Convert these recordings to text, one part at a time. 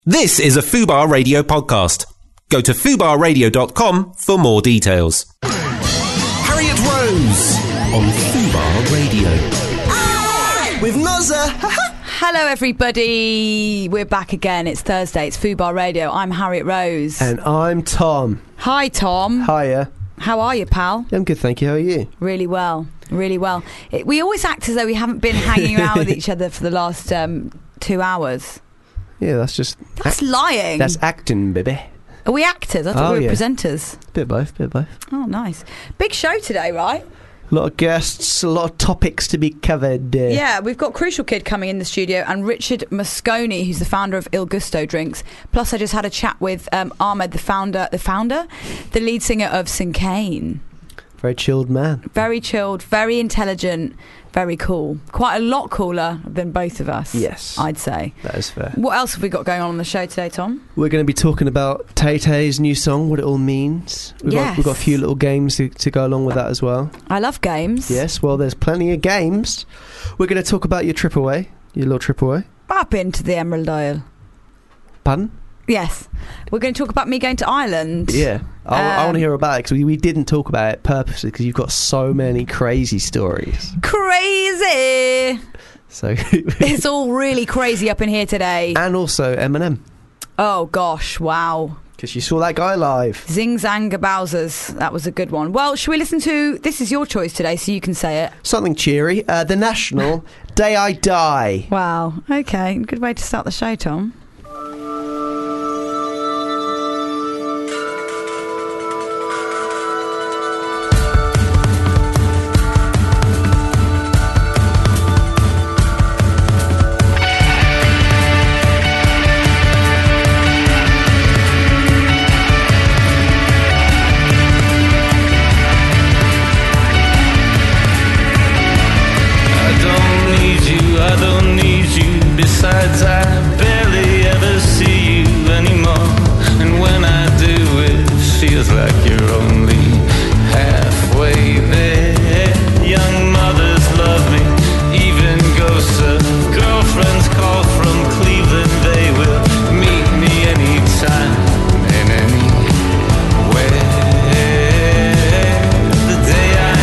This is a Fubar Radio podcast. Go to fubarradio.com for more details. Harriet Rose on Fubar Radio. With Nozza. Hello everybody, we're back again. It's Thursday, it's Fubar Radio. I'm Harriet Rose. And I'm Tom. Hi Tom. Hiya. How are you, pal? I'm good, thank you. How are you? Really well, really well. We always act as though we haven't been hanging around with each other for the last 2 hours. Yeah, that's lying. That's acting, baby. Are we actors? I thought we were presenters. Bit of both. Oh, nice. Big show today, right? A lot of guests, a lot of topics to be covered. Yeah, we've got Crucial Kid coming in the studio and Richard Mosconi, who's the founder of Il Gusto Drinks. Plus, I just had a chat with Ahmed, the lead singer of Sincane. Very chilled man. Very chilled, very intelligent, very cool. Quite a lot cooler than both of us. Yes. I'd say. That is fair. What else have we got going on the show today, Tom? We're going to be talking about Tay-Tay's new song, what it all means. We've got a few little games to go along with that as well. I love games. Yes, well, there's plenty of games. We're going to talk about your trip away, your little trip away. I've been to the Emerald Isle. Pardon? Yes. We're going to talk about me going to Ireland. Yeah. I want to hear about it because we didn't talk about it purposely because you've got so many crazy stories. Crazy! So it's all really crazy up in here today. And also Eminem. Oh, gosh. Wow. Because you saw that guy live. Zing Zang Bowsers. That was a good one. Well, should we listen to... This is your choice today, so you can say it. Something cheery. The National, Day I Die. Wow. Okay. Good way to start the show, Tom. Besides, I barely ever see you anymore. And when I do, it feels like you're only halfway there. Young mothers love me, even ghosts of girlfriends call from Cleveland. They will meet me anytime and anywhere. The day I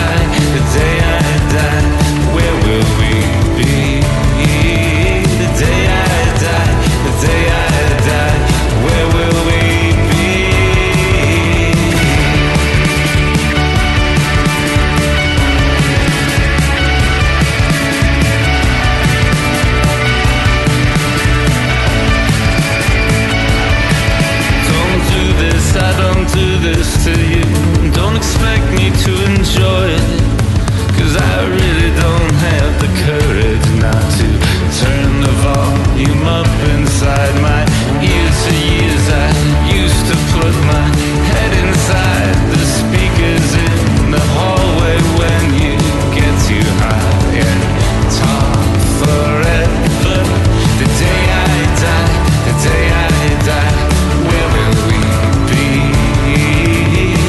die, where will we be? The day I die, where will we be? Don't do this, I don't do this to you. Don't expect me to enjoy it, 'cause I really don't have the courage not to turn the volume up inside my ears. For years I used to put my head inside the speakers in the hallway when you get too high and talk forever. The day I die, where will we be?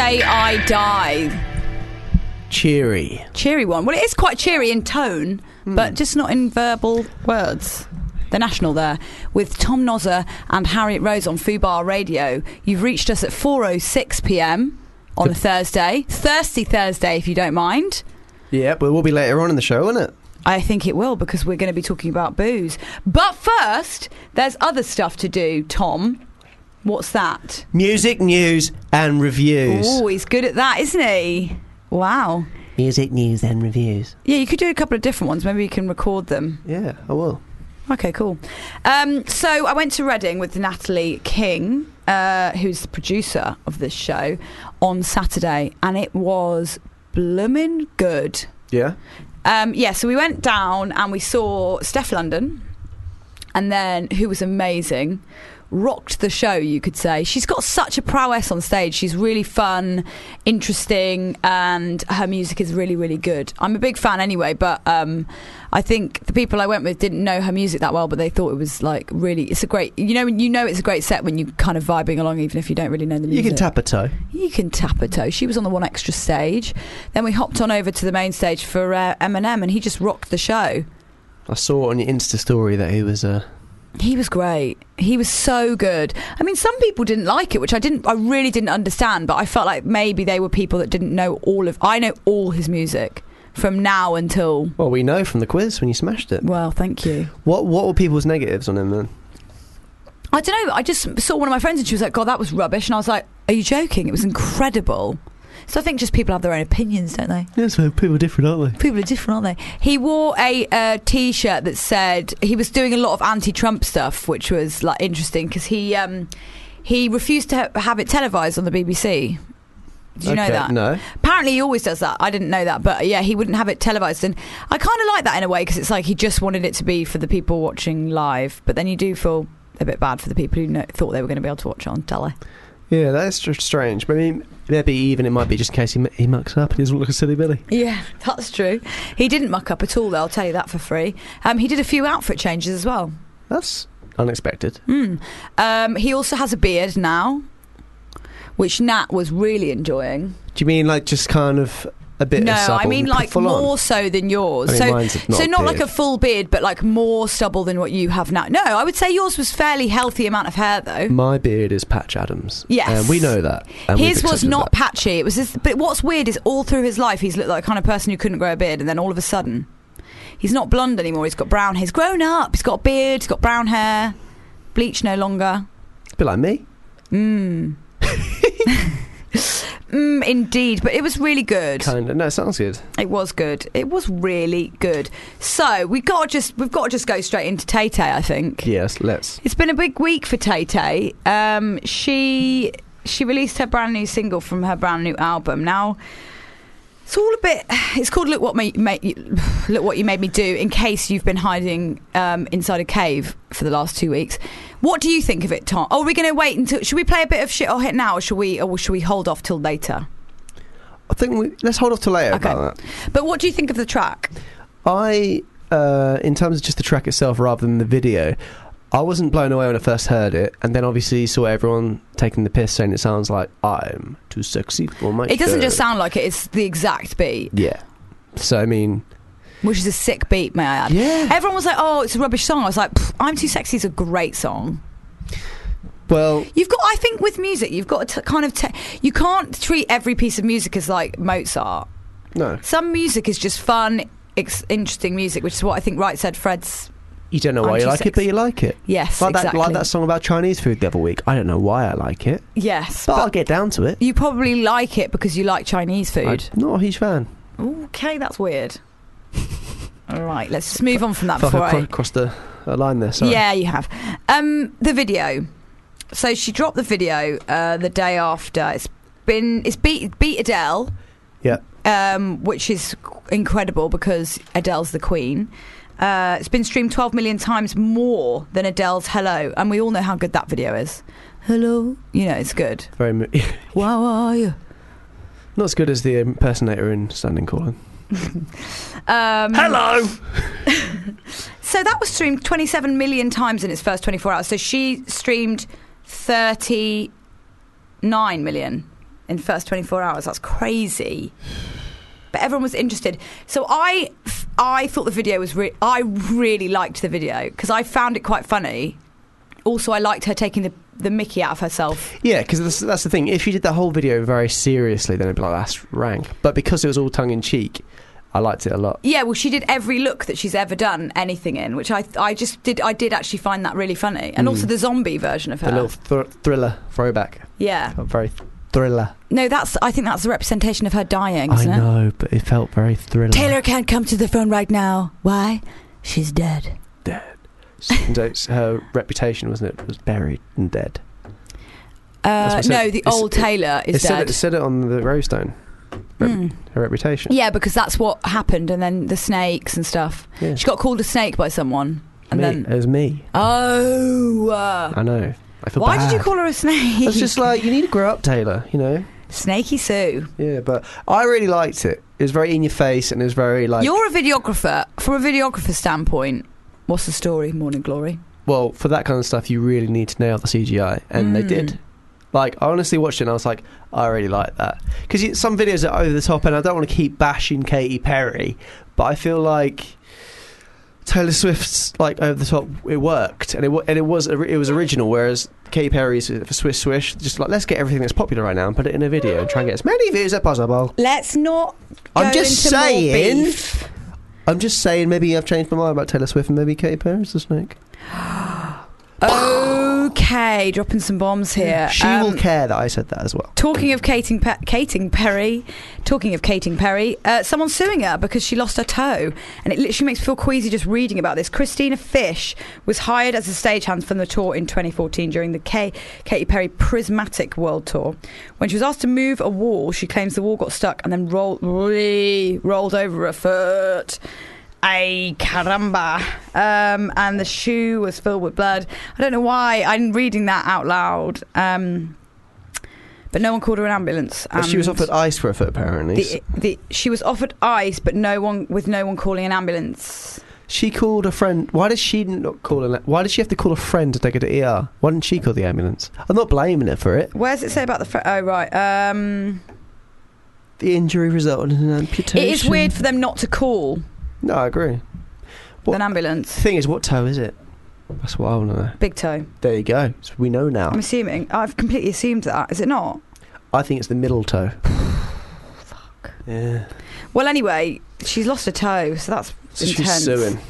Day I Die. Cheery one. Well, it is quite cheery in tone, but just not in verbal words. The National there with Tom Nozzer and Harriet Rose on Fubar Radio. You've reached us at 4:06 p.m. on a Thursday. Thirsty Thursday, if you don't mind. Yeah, but we'll be later on in the show, won't it? I think it will, because we're going to be talking about booze. But first, there's other stuff to do, Tom. What's that? Music, news and reviews. Oh, he's good at that, isn't he? Wow. Music, news and reviews. Yeah, you could do a couple of different ones. Maybe you can record them. Yeah, I will. Okay, cool. So I went to Reading with Natalie King, who's the producer of this show, on Saturday, and it was bloomin' good. Yeah? So we went down and we saw Steph London, and then, who was amazing, rocked the show, you could say. She's got such a prowess on stage. She's really fun, interesting, and her music is really, really good. I'm a big fan anyway, but I think the people I went with didn't know her music that well, but they thought it was like really, it's a great, it's a great set when you're kind of vibing along, even if you don't really know the music. You can tap a toe. You can tap a toe. She was on the one extra stage. Then we hopped on over to the main stage for Eminem, and he just rocked the show. I saw on your Insta story that he was He was great. He was so good. I mean, some people didn't like it, which I really didn't understand, but I felt like maybe they were people that didn't know I know all his music from now until... Well, we know from the quiz when you smashed it. Well, thank you. What were people's negatives on him then? I don't know. I just saw one of my friends and she was like, God, that was rubbish. And I was like, are you joking? It was incredible. So I think just people have their own opinions, don't they? Yeah, so people are different, aren't they? People are different, aren't they? He wore a T-shirt that said... He was doing a lot of anti-Trump stuff, which was like interesting, because he refused to have it televised on the BBC. Did you know that? No. Apparently he always does that. I didn't know that, but yeah, he wouldn't have it televised. And I kind of like that in a way, because it's like he just wanted it to be for the people watching live. But then you do feel a bit bad for the people who thought they were going to be able to watch it on telly. Yeah, that is strange. But I mean, maybe even it might be just in case he mucks up and he doesn't look a silly Billy. Yeah, that's true. He didn't muck up at all, though, I'll tell you that for free. He did a few outfit changes as well. That's unexpected. He also has a beard now, which Nat was really enjoying. Do you mean like just kind of a bit of stubble? No, I mean like more so than yours. I mean, mine's not not like a full beard, but like more stubble than what you have now. No, I would say yours was fairly healthy amount of hair, though. My beard is Patch Adams. Yes. We know that. His was not patchy. It was just, but what's weird is all through his life he's looked like the kind of person who couldn't grow a beard, and then all of a sudden he's not blonde anymore. He's got brown hair. He's grown up. He's got a beard. He's got brown hair. Bleach no longer. It's a bit like me. Indeed, but it was really good. Kind of. No, it sounds good. It was good. It was really good. So we've got to just go straight into Tay Tay, I think. Yes, let's. It's been a big week for Tay Tay. She released her brand new single from her brand new album. Now, it's all a bit. It's called "Look What You Made Me Do." In case you've been hiding inside a cave for the last 2 weeks, what do you think of it, Tom? Oh, are we going to wait until? Should we play a bit of shit or hit now, or should we hold off till later? I think let's hold off till later about that. But what do you think of the track? In terms of just the track itself rather than the video, I wasn't blown away when I first heard it, and then obviously saw everyone taking the piss saying it sounds like I'm too sexy for my It doesn't shirt. just sound like it, it's the exact beat. Yeah. So, I mean... Which is a sick beat, may I add. Yeah. Everyone was like, oh, it's a rubbish song. I was like, I'm Too Sexy is a great song. Well... I think with music, you've got to kind of... you can't treat every piece of music as like Mozart. No. Some music is just fun, interesting music, which is what I think Right Said Fred's... You don't know why you like it, but you like it. Yes, like exactly. Like that song about Chinese food the other week. I don't know why I like it. Yes. But I'll get down to it. You probably like it because you like Chinese food. I'm not a huge fan. Okay, that's weird. All right, let's just move on from that before I crossed the line there, sorry. Yeah, you have. The video. So she dropped the video the day after. It's beat Adele. Yeah. Which is incredible because Adele's the queen. It's been streamed 12 million times more than Adele's Hello, and we all know how good that video is. Hello, it's good. Very. How are you? Not as good as the impersonator in Standing Calling. Hello. So that was streamed 27 million times in its first 24 hours. So she streamed 39 million in the first 24 hours. That's crazy. But everyone was interested. So I thought the video was I really liked the video because I found it quite funny. Also, I liked her taking the mickey out of herself. Yeah, because that's the thing. If she did the whole video very seriously, then it'd be like, that's rank. But because it was all tongue-in-cheek, I liked it a lot. Yeah, well, she did every look that she's ever done anything in, which I did actually find that really funny. And also the zombie version of her. The little thriller throwback. Yeah. Felt very thriller. No, I think that's a representation of her dying, isn't it? I know, but it felt very thriller. Taylor can't come to the phone right now. Why? She's dead. Dead. Her reputation, wasn't it, was buried and dead. No, the old Taylor is dead. It said it on the gravestone. Her reputation. Yeah, because that's what happened, and then the snakes and stuff. Yeah. She got called a snake by someone, and then it was me. Oh, I know. I feel why bad. did you call her a snake? It's just like, you need to grow up, Taylor. You know, Snaky Sue. Yeah, but I really liked it. It was very in your face, and it was very like. You're a videographer. From a videographer's standpoint, what's the story, Morning Glory? Well, for that kind of stuff, you really need to nail the CGI, and they did. Like, I honestly watched it and I was like, I really like that. Because some videos are over the top, and I don't want to keep bashing Katy Perry, but I feel like Taylor Swift's like over the top. It worked, and it was original. Whereas Katy Perry's for Swish Swish, just like, let's get everything that's popular right now and put it in a video and try and get as many views as possible. Let's not. I'm just saying. I'm just saying. Maybe I've changed my mind about Taylor Swift, and maybe Katy Perry's the snake. Okay, dropping some bombs here. She will care that I said that as well. Talking of Katy Perry, someone's suing her because she lost her toe, and it literally makes me feel queasy just reading about this. Christina Fish was hired as a stagehand for the tour in 2014 during the Katy Perry Prismatic World Tour. When she was asked to move a wall, she claims the wall got stuck and then rolled over her foot. Ay, caramba. And the shoe was filled with blood. I don't know why I'm reading that out loud. But no one called her an ambulance. She was offered ice for her foot, apparently. She was offered ice, but no one calling an ambulance. She called a friend. Why did she not call why did she have to call a friend to take her to ER? Why didn't she call the ambulance? I'm not blaming her for it. Where does it say about the oh, right. The injury resulted in an amputation. It is weird for them not to call. No, I agree. An ambulance. The thing is, what toe is it? That's what I want to know. Big toe. There you go. So we know now. I'm assuming. I've completely assumed that. Is it not? I think it's the middle toe. Fuck. Yeah. Well, anyway, she's lost her toe, so that's intense. She's suing.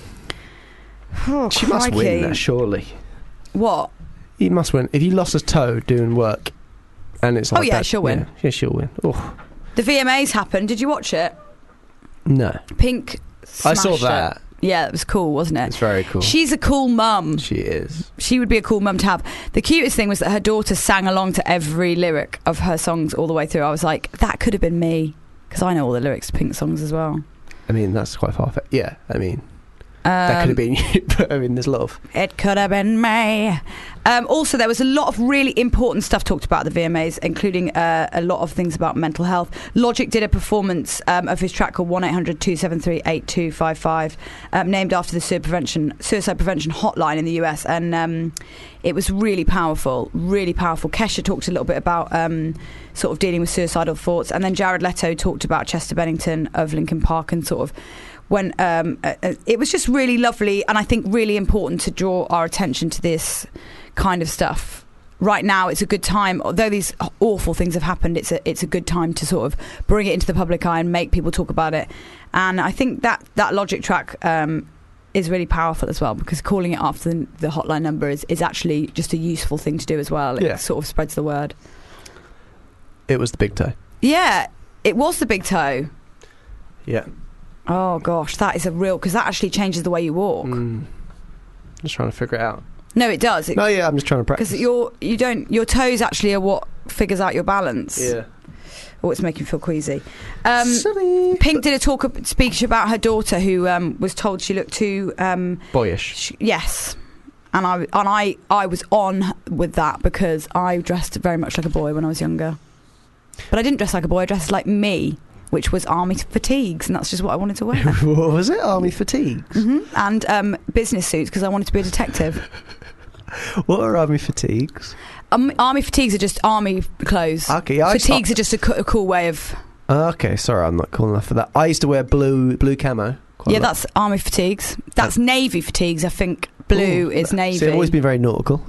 Oh, she must win that, surely. What? You must win. If you lost a toe doing work, and it's like that, she'll win. Yeah, she'll win. Oh. The VMAs happened. Did you watch it? No. Pink. I saw that. It. Yeah, it was cool, wasn't it? It's very cool. She's a cool mum. She is. She would be a cool mum to have. The cutest thing was that her daughter sang along to every lyric of her songs all the way through. I was like, that could have been me, because I know all the lyrics to Pink songs as well. I mean, that's quite far-fetched. Yeah, I mean, that could have been you, but I mean, there's a lot of... It could have been me. Also, there was a lot of really important stuff talked about at the VMAs, including a lot of things about mental health. Logic did a performance of his track called 1-800-273-8255, named after the suicide prevention hotline in the US, and it was really powerful, really powerful. Kesha talked a little bit about sort of dealing with suicidal thoughts, and then Jared Leto talked about Chester Bennington of Linkin Park, and sort of when it was just really lovely, and I think really important to draw our attention to this kind of stuff. Right now it's a good time, although these awful things have happened, it's a good time to sort of bring it into the public eye and make people talk about it. And I think that Logic track is really powerful as well, because calling it after the hotline number is actually just a useful thing to do as well. It sort of spreads the word. It was the big toe. Yeah, it was the big toe. Yeah. Oh gosh, that is a real, because that actually changes the way you walk. Just trying to figure it out. No, it does. I'm just trying to practice. Because your toes actually are what figures out your balance. Yeah. Oh, it's making me feel queasy. Sorry. Pink did a speech about her daughter, who was told she looked too boyish. Yes, and I was on with that, because I dressed very much like a boy when I was younger, but I didn't dress like a boy. I dressed like me, which was army fatigues, and that's just what I wanted to wear. What was it? Army fatigues? And business suits, because I wanted to be a detective. What are army fatigues? army fatigues are just army clothes. Okay, fatigues are just a cool way of. Okay, sorry, I'm not cool enough for that. I used to wear blue camo. Yeah, that's army fatigues. That's navy fatigues. I think blue is navy. See, I've always been very nautical.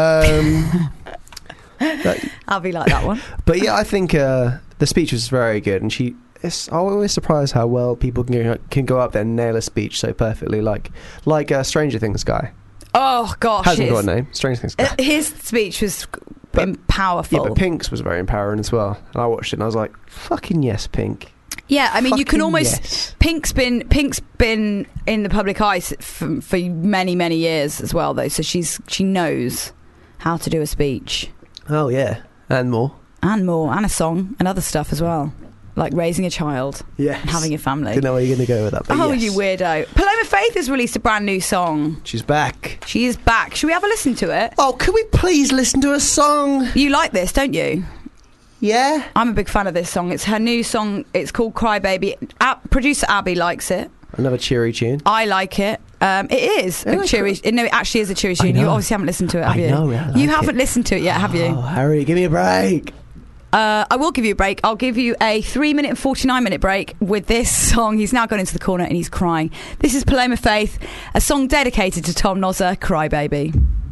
I'll be like that one. But yeah, I think the speech was very good, and I'm always surprised how well people can go up there and nail a speech so perfectly, like Stranger Things guy. Oh gosh, hasn't got a name. Stranger Things guy. His speech was powerful. Yeah, but Pink's was very empowering as well. And I watched it and I was like, "Fucking yes, Pink." Yeah, I mean, Fucking you can almost. Yes. Pink's been in the public eye for many years as well, though. So she knows how to do a speech. Oh yeah, and more, and a song, and other stuff as well, like raising a child, and having a family. Didn't know where you're going to go with that. But you weirdo! Paloma Faith has released a brand new song. She's back. She is back. Should we have a listen to it? Oh, can we please listen to a song? You like this, don't you? Yeah, I'm a big fan of this song. It's her new song. It's called Cry Baby. Producer Abby likes it. Another cheery tune. I like it. It is a cheery. No, it actually is a cheery tune. You obviously haven't listened to it, have you? I know. I like you haven't listened to it yet, have you? Oh, Harry, give me a break. I will give you a break. I'll give you a 3-minute and 49-minute break with this song. He's now gone into the corner and he's crying. This is Paloma Faith, a song dedicated to Tom Nozzer, Cry Baby.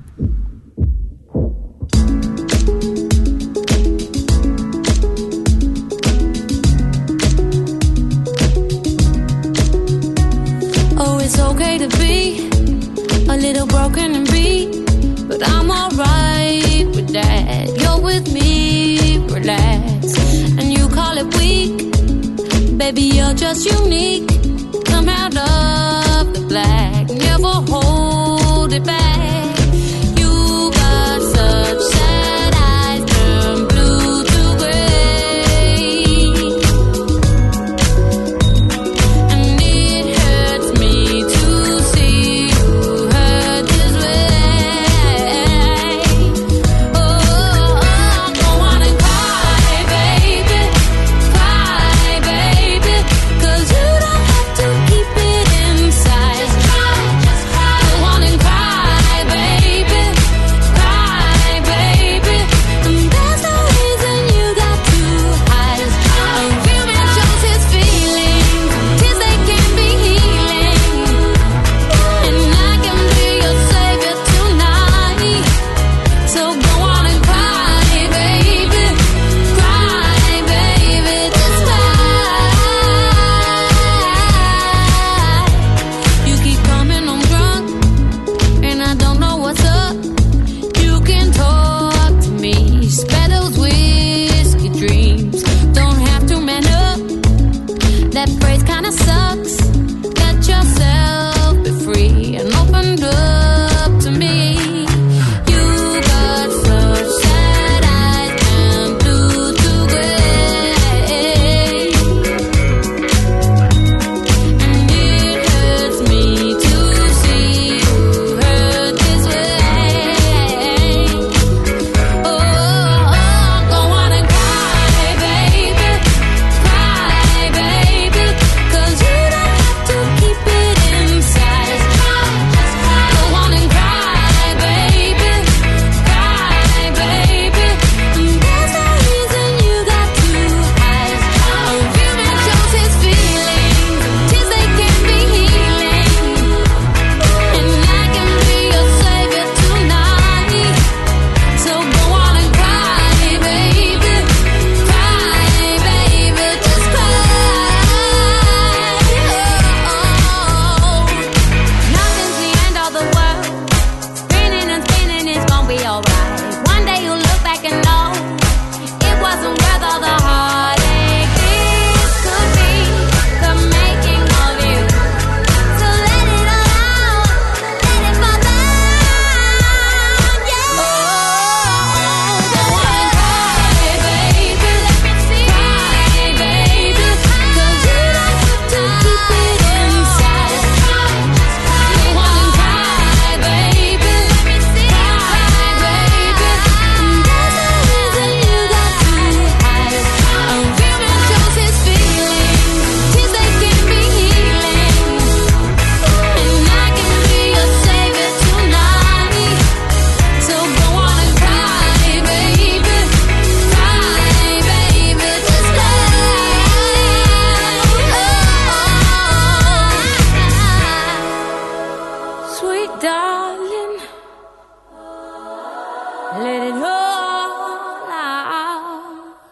It's okay to be a little broken and beat, but I'm alright with that. You're with me, relax, and you call it weak. Baby, you're just unique. Come out of the black, never hold it back. You got such sad eyes, turn blue to gray, and it hurts me to see you hurt this way. Oh, go on and cry, baby, 'cause you don't have to keep it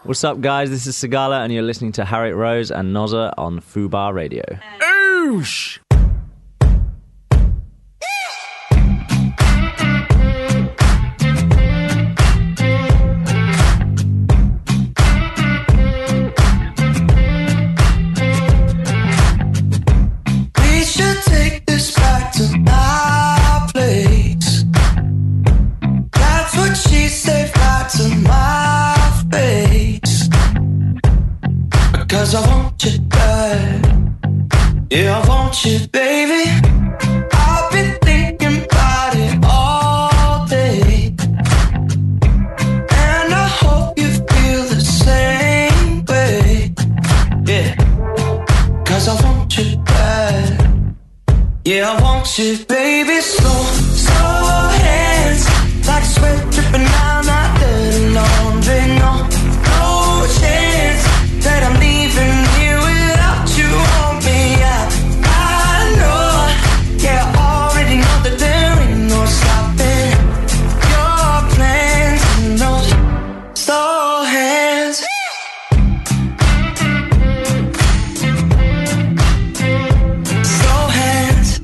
What's up, guys? This is Sigala, and you're listening to Harriet Rose and Nozza on Fubar Radio. Oosh! We should take this back to my place. That's what she said back to my face. Because I want you back. Yeah, I want you, baby. I've been thinking about it all day. And I hope you feel the same way. Yeah. Cause I want you back. Yeah, I want you, baby. Slow hands, like sweat dripping down my dirty laundry. No chance that I'm leaving here without you on me. I know, yeah, I already know that there ain't no stopping your plans and those slow hands. Slow hands.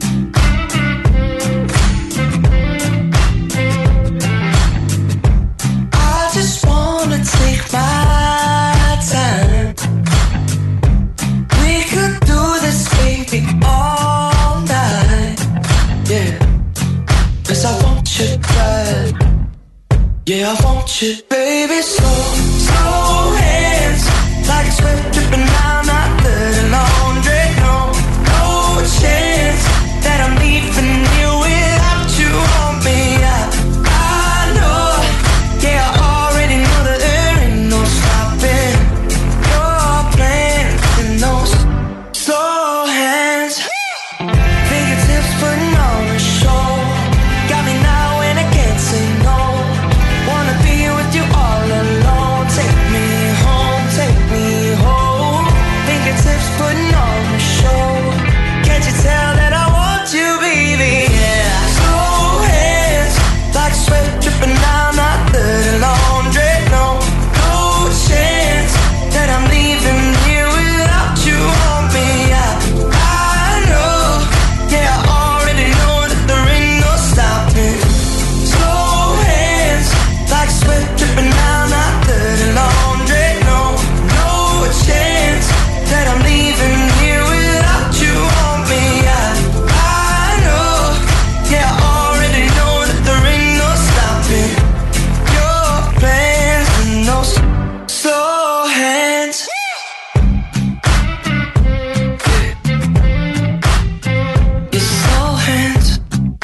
I just wanna take my time. We could do this, baby, all night. Yeah, cause I want you back. Yeah, I want you, baby. Slow hands, like sweat dripping down my dirty laundry. No chance that I'm leaving you without you on me. I know, yeah, I already know that there ain't no stopping your plans and those slow hands. Fingertips putting on a show. Got me now and I can't say no. Wanna be with you all alone. Take me home, take me home. Fingertips putting on a show. Can't you tell that I want you, baby? Yeah. Slow hands, like sweat dripping down my dirty laundry. No chance that I'm leaving here without you on me. I know, yeah, I already know that there ain't no stopping. Slow hands, like sweat dripping down my dirty laundry. No chance that I'm leaving here without you on me. I know, yeah, I already know that there ain't no stopping your plans and those slow hands. Your slow hands.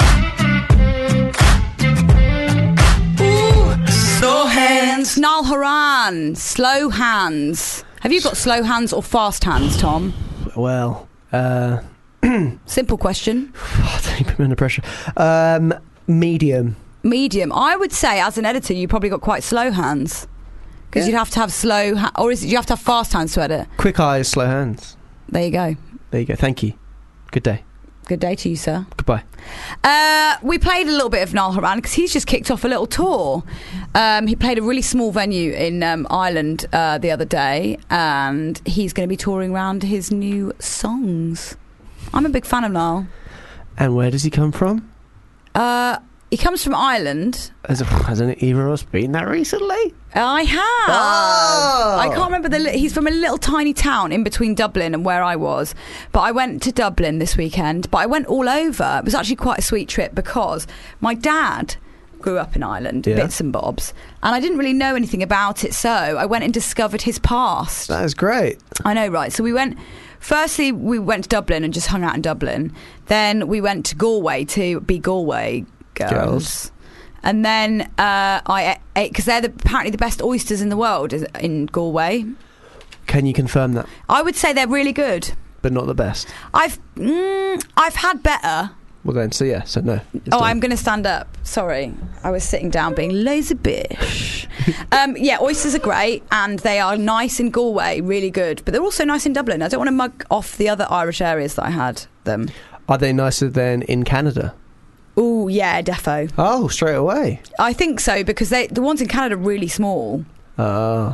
Ooh, slow hands. Niall Horan, slow hands. Have you got slow hands or fast hands, Tom? Well, Simple question. don't put me under pressure. Medium. Medium. I would say, as an editor, you probably got quite slow hands. Because Yeah. you'd have to have slow... or is it you have to have fast hands to edit? Quick eyes, slow hands. There you go. There you go. Thank you. Good day. Good day to you, sir. Goodbye. We played a little bit of Niall Horan because he's just kicked off a little tour. He played a really small venue in Ireland the other day, and he's going to be touring around his new songs. I'm a big fan of Niall. And where does he come from? He comes from Ireland. Hasn't either of us been there recently? I have. Oh! I can't remember he's from a little tiny town in between Dublin and where I was. But I went to Dublin this weekend. But I went all over. It was actually quite a sweet trip because my dad grew up in Ireland, bits and bobs, and I didn't really know anything about it. So I went and discovered his past. That is great. I know, right? So we went. Firstly, we went to Dublin and just hung out in Dublin. Then we went to Galway to be Galway girls. And then I ate, because they're apparently the best oysters in the world in Galway. Can you confirm that? I would say they're really good, but not the best. I've had better. Well then, so no. I'm going to stand up. Sorry, I was sitting down being lazy bitch. Yeah, oysters are great, and they are nice in Galway, really good. But they're also nice in Dublin. I don't want to mug off the other Irish areas that I had them. Are they nicer than in Canada? Oh yeah, defo. Oh, straight away. I think so, because the ones in Canada are really small. So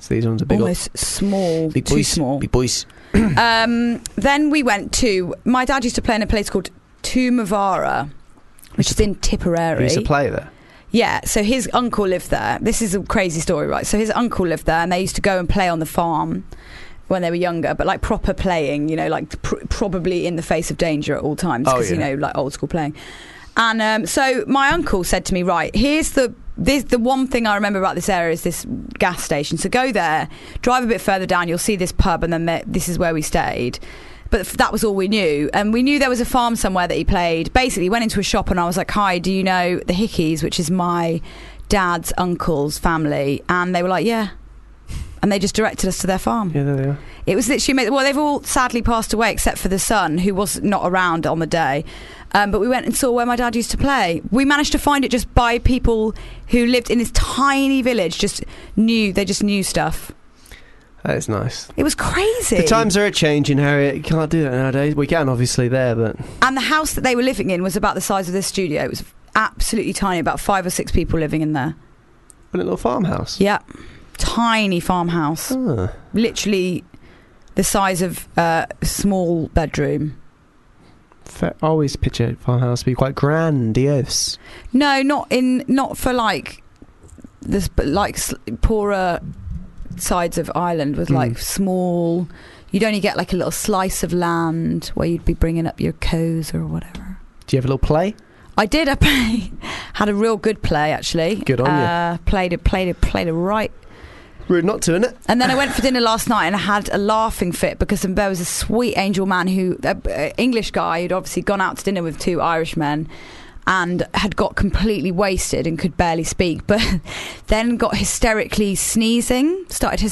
So these ones are big. almost small, Big too boys. small. Big boys. Then we went to, my dad used to play in a place called Tumavara, which is in Tipperary. He used to play there. Yeah, so his uncle lived there. This is a crazy story, right? So his uncle lived there, and they used to go and play on the farm when they were younger, but like proper playing, you know, like probably in the face of danger at all times, because you know, like old school playing. And so my uncle said to me, right, here's the one thing I remember about this area is this gas station. So go there, drive a bit further down, you'll see this pub, and then this is where we stayed. But that was all we knew. And we knew there was a farm somewhere that he played. Basically, went into a shop and I was like, hi, do you know the Hickeys, which is my dad's uncle's family? And they were like, yeah. And they just directed us to their farm. Yeah, there they are. It was literally, well, they've all sadly passed away except for the son, who was not around on the day. But we went and saw where my dad used to play. We managed to find it just by people who lived in this tiny village, they just knew stuff. That is nice. It was crazy. The times are changing, Harriet. You can't do that nowadays. We can, obviously, there, but... And the house that they were living in was about the size of this studio. It was absolutely tiny, about 5 or 6 people living in there. A little farmhouse? Yeah. Tiny farmhouse. Ah. Literally the size of a small bedroom. I always picture farmhouse to be quite grandiose. No, not for like this, but like poorer sides of Ireland with like small. You'd only get like a little slice of land where you'd be bringing up your cows or whatever. Do you have a little play? I did. Had a real good play actually. Good on you. Played it right. Rude not to, innit? And then I went for dinner last night and I had a laughing fit because there was a sweet angel man English guy who'd obviously gone out to dinner with 2 Irish men and had got completely wasted and could barely speak, but then started hysterically sneezing.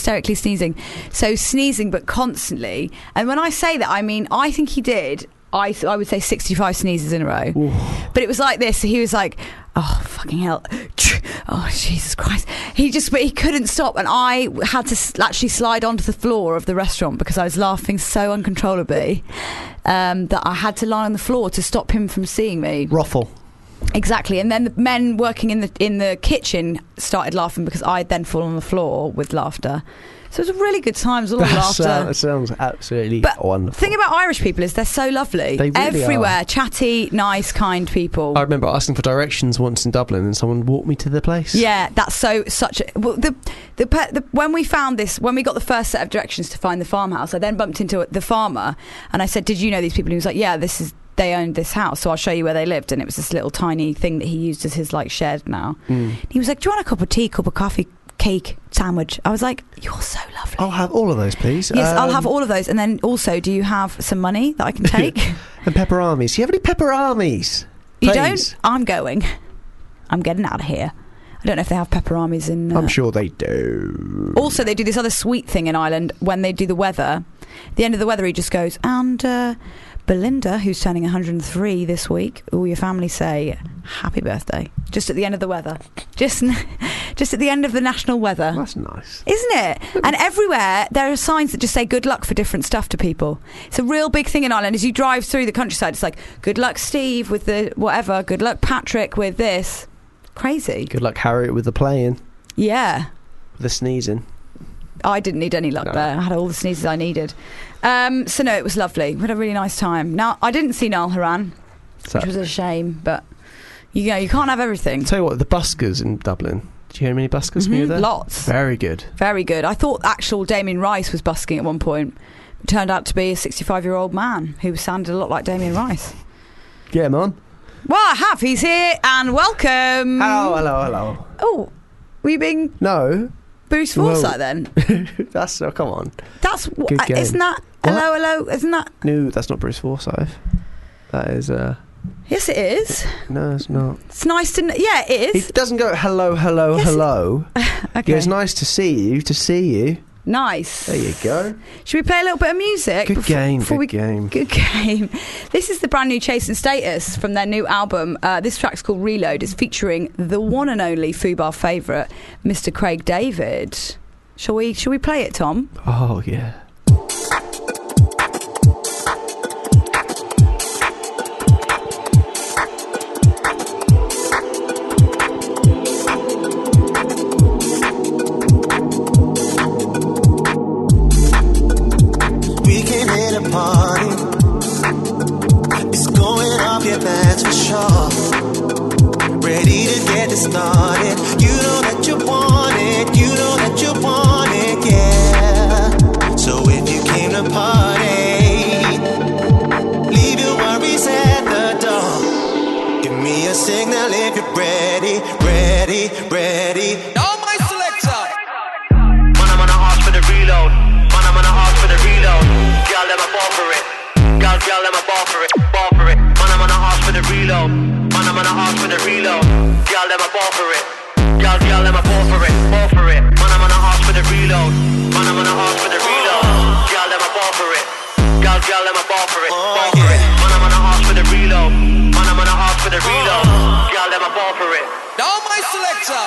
So sneezing, but constantly. And when I say that, I mean, I think he did, I would say 65 sneezes in a row. Ooh. But it was like this. He was like, oh, fucking hell. Oh, Jesus Christ. He couldn't stop. And I had to actually slide onto the floor of the restaurant because I was laughing so uncontrollably that I had to lie on the floor to stop him from seeing me. Ruffle. Exactly. And then the men working in the kitchen started laughing because I'd then fallen on the floor with laughter. So it was a really good time. It was a lot of laughter. That sounds absolutely wonderful. The thing about Irish people is they're so lovely. They really everywhere. Are. Chatty, nice, kind people. I remember asking for directions once in Dublin and someone walked me to the place. Yeah, that's such a... Well, when we found this, when we got the first set of directions to find the farmhouse, I then bumped into the farmer and I said, did you know these people? And he was like, yeah, they owned this house, so I'll show you where they lived. And it was this little tiny thing that he used as his like shed now. He was like, do you want a cup of tea, cup of coffee, cake, sandwich? I was like, you're so lovely. I'll have all of those, please. Yes, I'll have all of those. And then also, do you have some money that I can take? And pepperonis. Do you have any pepperonis? You don't? I'm going. I'm getting out of here. I don't know if they have pepperonis in... I'm sure they do. Also, they do this other sweet thing in Ireland when they do the weather. At the end of the weather, he just goes, and Belinda, who's turning 103 this week, all your family say, happy birthday. Just at the end of the weather. Just at the end of the national weather. That's nice. Isn't it? And everywhere, there are signs that just say good luck for different stuff to people. It's a real big thing in Ireland. As you drive through the countryside, it's like, good luck, Steve, with the whatever. Good luck, Patrick, with this. Crazy. Good luck, Harriet, with the playing. Yeah. With the sneezing. I didn't need any luck there. I had all the sneezes I needed. So no, it was lovely. We had a really nice time. Now, I didn't see Niall Horan, which was a shame, but you can't have everything. I'll tell you what, the buskers in Dublin. Did you hear many buskers when you were there? Lots. Very good. Very good. I thought actual Damien Rice was busking at one point. It turned out to be a 65-year-old man who sounded a lot like Damien Rice. Yeah, man. Well, I have. He's here, and welcome. Hello. Oh, were you being... No. Bruce Forsyth, then? That's... Oh, come on. That's... Good game. Isn't that... What? Hello, isn't that... No, that's not Bruce Forsyth. That is... Yes, it is. No, it's not. It's nice to... Yeah, it is. He doesn't go, hello, Yes, hello. Okay. It's nice to see you. Nice. There you go. Should we play a little bit of music? Good game. Good game. This is the brand new Chase and Status from their new album. This track's called Reload. It's featuring the one and only Fubar favourite, Mr. Craig David. Shall we play it, Tom? Oh, yeah. yeah, that's for sure. Ready to get this started. You know that you want it, you know that you want it, yeah. So if you came to party, leave your worries at the door. Give me a signal if you're ready, ready, ready. Now my selector. Man, I'm on a horse for the reload. Man, I'm on a horse for the reload. Girl, let me fall for it. Girl, let me fall for it. Fall for it. Man, I'm on a horse for the reload. Man, I'm on a horse for the reload. Girl, let me fall for it. Girl, let me fall for it. Fall for it. Man, I'm on a horse for the reload. Man, I'm on a horse for the reload. Girl, let me fall for it. Girl, let me fall for it. Fall for it. Man, I'm on a horse for the reload. Man, I'm on a horse for the reload. Girl, let me fall for it. Now my selector.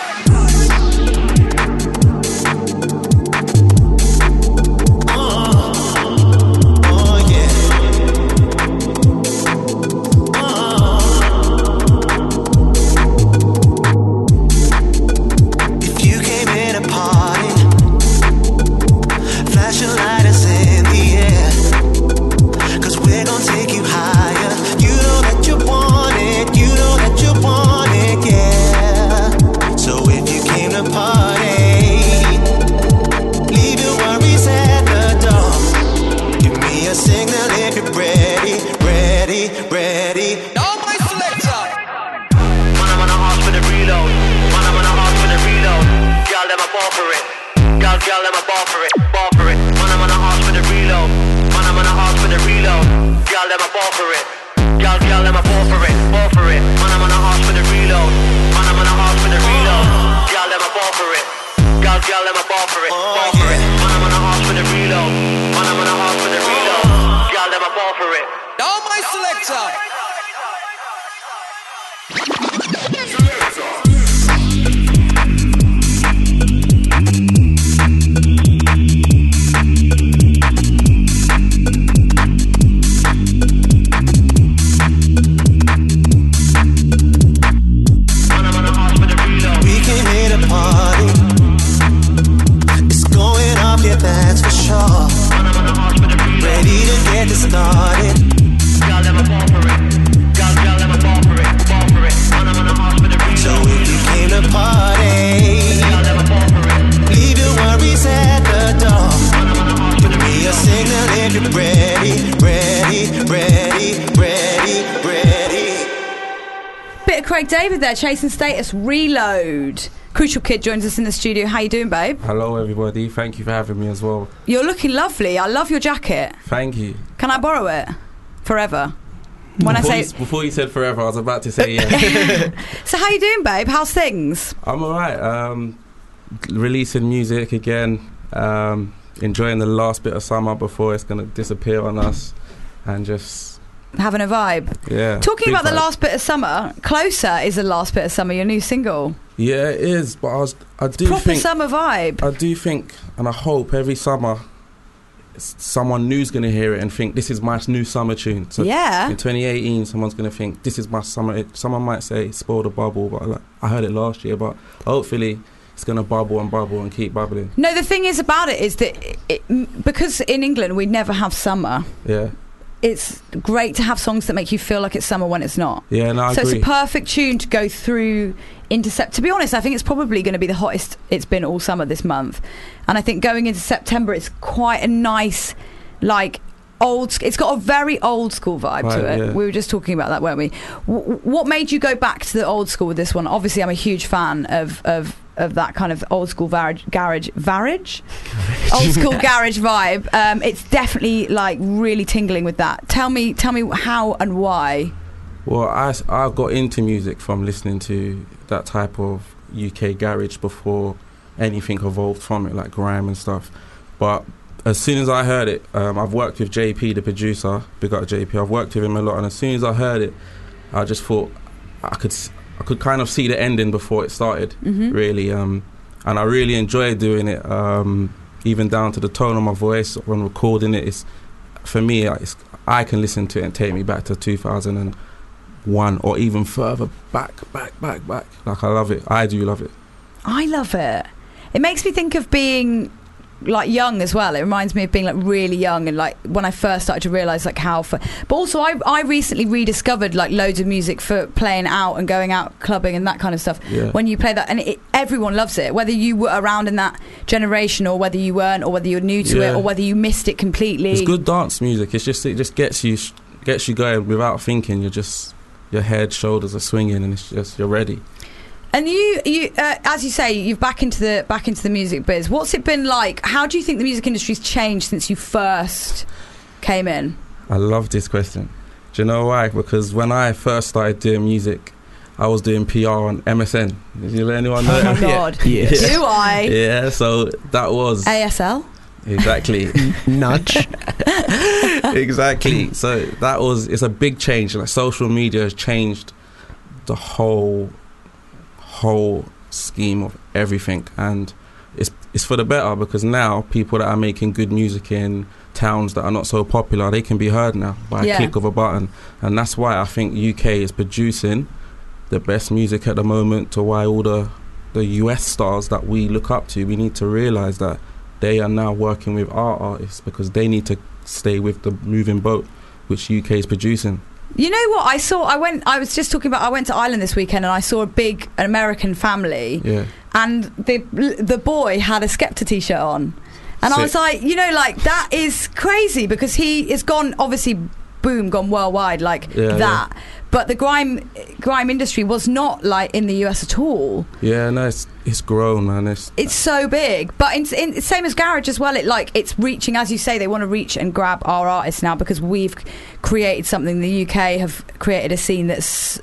Girl, let me fall for it. Fall for it. Man, I'm on a horse for the reload. Man, I'm on a horse for the reload. Girl, let me fall for it. Girl, let me fall for it. Fall for it. Man, I'm on a horse for the reload. Man, I'm on a horse for the reload. Girl, let me fall for it. Girl, let me fall for it. Fall for it. Man, I'm on a horse for the reload. Man, I'm on a horse for the reload. Girl, let me fall for it. Now my selector. That's for sure. Ready to get this started. Girl, let me fall for it. Girl, let me fall for it. Fall for it. Man, I'm on a horse for the reload. So if you came to party, girl, let me fall for it. Leave your worries at the door. Give me a signal if you're ready, ready, ready, ready, ready. Bit of Craig David there, Chasing Status, Reload. Crucial Kid joins us in the studio. How you doing, babe? Hello, everybody. Thank you for having me as well. You're looking lovely. I love your jacket. Thank you. Can I borrow it? Forever. Before you said forever, I was about to say yeah. So how you doing, babe? How's things? I'm alright. Releasing music again. Enjoying the last bit of summer before it's going to disappear on us. And just... having a vibe. Yeah. Talking about the last bit of summer, Closer is the last bit of summer, your new single. Yeah, it is, but I do proper think... summer vibe. I do think, and I hope every summer someone new's going to hear it and think, this is my new summer tune. So yeah. In 2018, someone's going to think, this is my summer... Someone might say, spoil the bubble, but I heard it last year, but hopefully... it's going to bubble and keep bubbling. No, the thing is about it is that because in England we never have summer. Yeah. It's great to have songs that make you feel like it's summer when it's not. Yeah, no, I agree. So it's a perfect tune to go through into September. To be honest, I think it's probably going to be the hottest it's been all summer this month. And I think going into September, it's quite a nice, like, it's got a very old school vibe to it. Yeah. We were just talking about that, weren't we? What made you go back to the old school with this one? Obviously, I'm a huge fan of that kind of old school garage old school garage vibe. It's definitely like really tingling with that. Tell me how and why. Well, I got into music from listening to that type of UK garage before anything evolved from it, like grime and stuff. But as soon as I heard it, I've worked with JP, the producer. Big up JP. I've worked with him a lot, and as soon as I heard it, I just thought I could kind of see the ending before it started, really. And I really enjoyed doing it, even down to the tone of my voice when recording it. It's, for me, I can listen to it and take me back to 2001 or even further back. Like, I love it. I do love it. I love it. It makes me think of being like young as well. It reminds me of being like really young and like when I first started to realise like how. But also, I recently rediscovered like loads of music for playing out and going out clubbing and that kind of stuff. Yeah. When you play that, and everyone loves it, whether you were around in that generation or whether you weren't, or whether you're new to it, or whether you missed it completely. It's good dance music. It just gets you going without thinking. Your head, shoulders are swinging, and it's just you're ready. And you, as you say, you're back into the music biz. What's it been like? How do you think the music industry's changed since you first came in? I love this question. Do you know why? Because when I first started doing music, I was doing PR on MSN. Did you let anyone know? Oh my god! Yeah. Do I? Yeah. So that was ASL. Exactly. Nudge. Exactly. So it's a big change. Like social media has changed the whole scheme of everything, and it's for the better, because now people that are making good music in towns that are not so popular, they can be heard now by a click of a button. And that's why I think UK is producing the best music at the moment, to why all the US stars that we look up to, we need to realise that they are now working with our artists, because they need to stay with the moving boat which UK is producing. You know what I saw? I went to Ireland this weekend, and I saw an American family. Yeah. And the boy had a Skepta t-shirt on, and I was like, that is crazy, because he is gone, obviously, boom, gone worldwide like that. Yeah. But the grime industry was not like in the US at all. Yeah, no, it's grown, man. It's so big, but in same as garage as well. It's reaching, as you say, they want to reach and grab our artists now, because we've created something. The UK have created a scene that's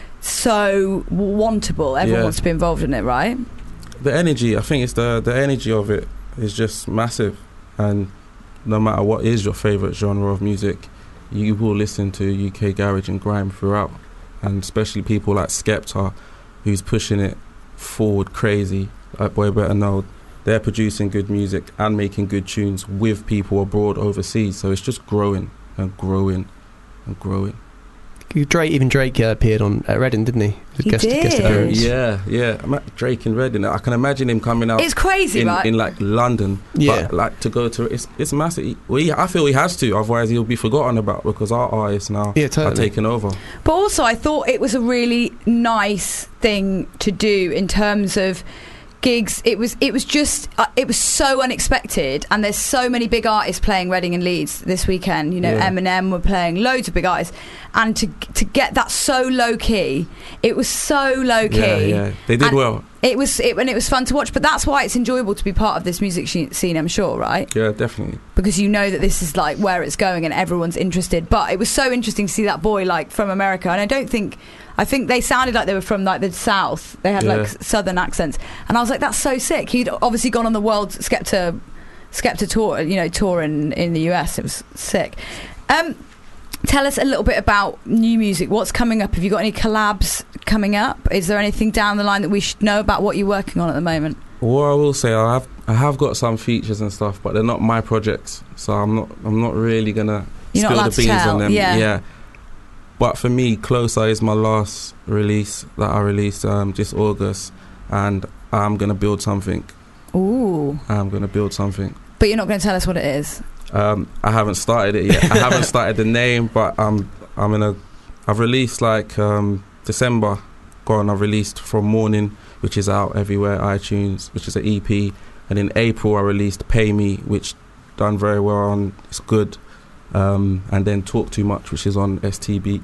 so wantable. Everyone wants to be involved in it, right? The energy, I think it's the energy of it is just massive, and no matter what is your favourite genre of music, you will listen to UK garage and grime throughout, and especially people like Skepta, who's pushing it forward crazy. Like Boy Better Know, they're producing good music and making good tunes with people abroad, overseas. So it's just growing and growing and growing. Drake appeared at Reading, didn't he? Guest appearance. Yeah. Drake in Reading. I can imagine him coming out. It's crazy, right? In like London. Yeah. But like to go to it's massive. I feel he has to, otherwise he'll be forgotten about, because our artists now are taking over. But also, I thought it was a really nice thing to do in terms of gigs. It was just it was so unexpected, and there's so many big artists playing Reading and Leeds this weekend. Eminem were playing, loads of big artists, and to get that so low key, it was so low key. Yeah, they did well. It was fun to watch, but that's why it's enjoyable to be part of this music scene, I'm sure, right? Yeah, definitely. Because you know that this is like where it's going and everyone's interested. But it was so interesting to see that boy like from America, and I think they sounded like they were from like the South. They had like Southern accents, and I was like, that's so sick. He'd obviously gone on the World Skepta tour, tour in the US. It was sick. Tell us a little bit about new music. What's coming up? Have you got any collabs coming up? Is there anything down the line that we should know about what you're working on at the moment? Well, I will say I have got some features and stuff, but they're not my projects, so I'm not really gonna spill the beans on them. Yeah. But for me, Closer is my last release that I released this August, and I'm gonna build something. Ooh. I'm gonna build something. But you're not going to tell us what it is. I haven't started it yet. I haven't started the name, but I've released like December gone. I've released From Morning, which is out everywhere, iTunes, which is an EP, and in April I released Pay Me, which done very well on. It's good. And then Talk Too Much, which is on SBTV.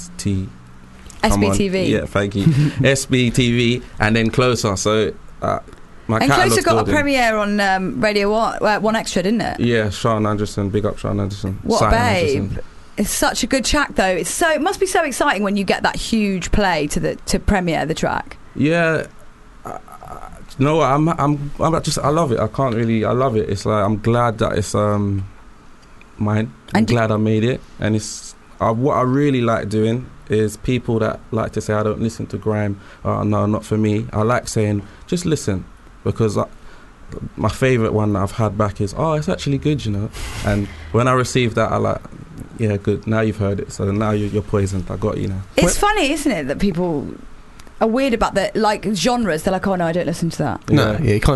Yeah, thank you. SBTV, and then Closer. So my and Closer got building. a premiere on Radio 1 Extra, didn't it? Yeah, Sean Anderson. Big up Sean Anderson. What Simon a babe. Anderson. It's such a good track, though. It must be so exciting when you get that huge play to premiere the track. Yeah. You know what? I love it. I love it. It's like I'm glad that it's mine. I'm glad I made it, and it's what I really like doing is people that like to say I don't listen to grime. No, not for me. I like saying just listen, because my favourite one that I've had back is it's actually good, And when I received that, I like, yeah, good. Now you've heard it, so now you're poisoned. I got you now. It's funny, isn't it, that people are weird about the like genres. They're like, oh no, I don't listen to that. No, you can't just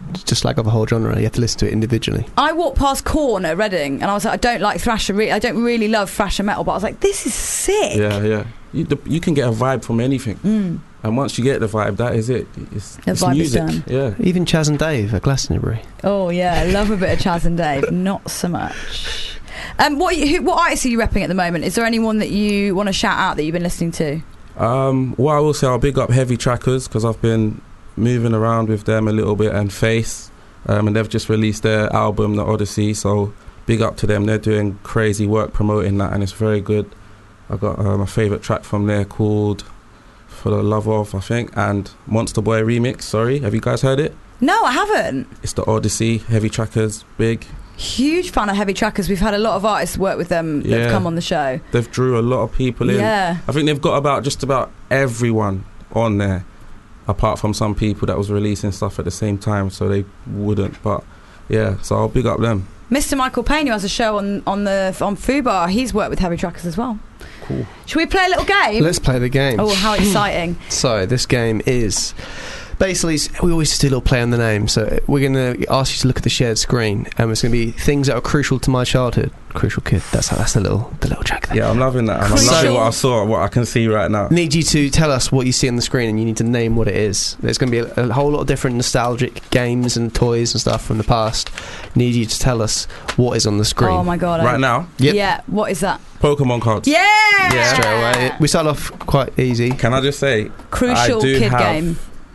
just like of a whole genre. You have to listen to it individually. I walked past Korn at Reading, and I was like, I don't like thrash. I don't really love thrash and metal, but I was like, this is sick. Yeah. You can get a vibe from anything. Mm. And once you get the vibe, that is it. It's vibe is music. done. Yeah. Even Chaz and Dave at Glastonbury. Oh yeah, I love a bit of Chaz and Dave. Not so much. What artists are you repping at the moment? Is there anyone that you want to shout out that you've been listening to? Well, I will say I'll big up Heavy Trackers because I've been moving around with them a little bit, and Faith, and they've just released their album, The Odyssey. So big up to them. They're doing crazy work promoting that, and it's very good. I got my favourite track from there called For the Love Of, I think, and Monster Boy remix. Sorry, have you guys heard it? No, I haven't. It's The Odyssey. Heavy Trackers, big. Huge fan of Heavy Trackers. We've had a lot of artists work with them that have come on the show. They've drew a lot of people in. Yeah. I think they've got just about everyone on there, apart from some people that was releasing stuff at the same time, so they wouldn't. But yeah, so I'll big up them. Mr. Michael Payne, who has a show on Fubar, he's worked with Heavy Trackers as well. Cool. Should we play a little game? Let's play the game. Oh, how exciting. So this game is basically, we always just do a little play on the name. So we're going to ask you to look at the shared screen, and it's going to be things that are crucial to my childhood. Crucial Kid. That's the little track there. Yeah, I'm loving that. And I'm loving what I saw, what I can see right now. Need you to tell us what you see on the screen, and you need to name what it is. There's going to be a whole lot of different nostalgic games and toys and stuff from the past. Need you to tell us what is on the screen. Oh my god. Right now? Yep. Yeah, what is that? Pokemon cards. Yeah! Straight away. We start off quite easy. Can I just say, Crucial I do Kid have game.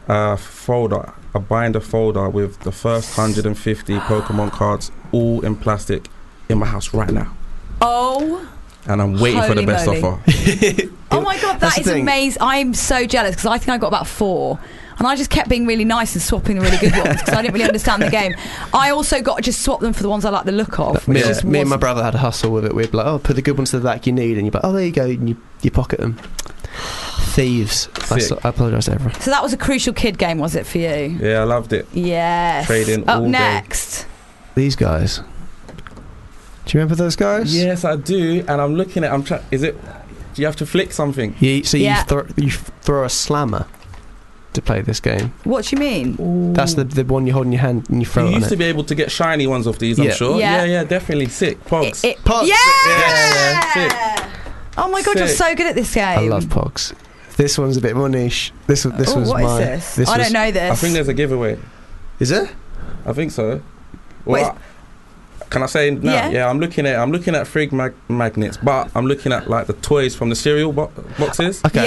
A binder folder with the first 150 Pokemon cards, all in plastic, in my house right now. Oh. And I'm waiting for the best offer. Oh my god, that is amazing. I'm so jealous because I think I got about 4. And I just kept being really nice and swapping the really good ones because I didn't really understand the game. I also got to just swap them for the ones I like the look of. Me and my brother had a hustle with it. We'd be like, oh, put the good ones to the back you need, and you're like, oh, there you go, and you pocket them. Thieves. I apologise to everyone. So that was a Crucial Kid game, was it, for you? Yeah, I loved it. Yes. Trading Up all next. day. These guys. Do you remember those guys? Yes, I do. And I'm looking at. Do you have to flick something? You throw a slammer to play this game. What do you mean? Ooh. That's the one you hold in your hand and you throw it on it. You used to be able to get shiny ones off these, I'm sure. Yeah, definitely. Sick. Pogs. Pogs. Yeah! Sick. Oh my god, you're so good at this game. I love Pogs. This one's a bit more niche. This was what my. Is this? I don't know this. I think there's a giveaway. Is there? I think so. Well, can I say now? Yeah, I'm looking at frig magnets, but I'm looking at like the toys from the cereal boxes. Okay.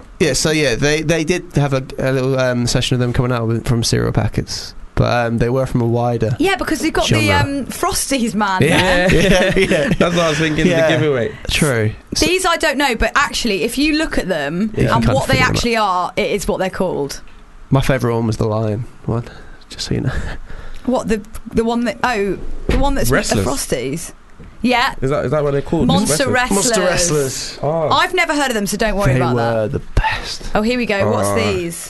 They did have a little session of them coming out from cereal packets. But they were from a wider. Yeah, because you've got genre. the Frosties, man. Yeah. That's what I was thinking. The giveaway. True. These I don't know, but actually, if you look at them and what they actually are, it is what they're called. My favourite one was the lion one. Just so you know. What the one that's Wrestlers. the Frosties? Yeah. Is that what they're called? Monster Wrestlers. Monster Wrestlers. Oh. I've never heard of them, so don't worry about that. They were the best. Oh, here we go. What's these?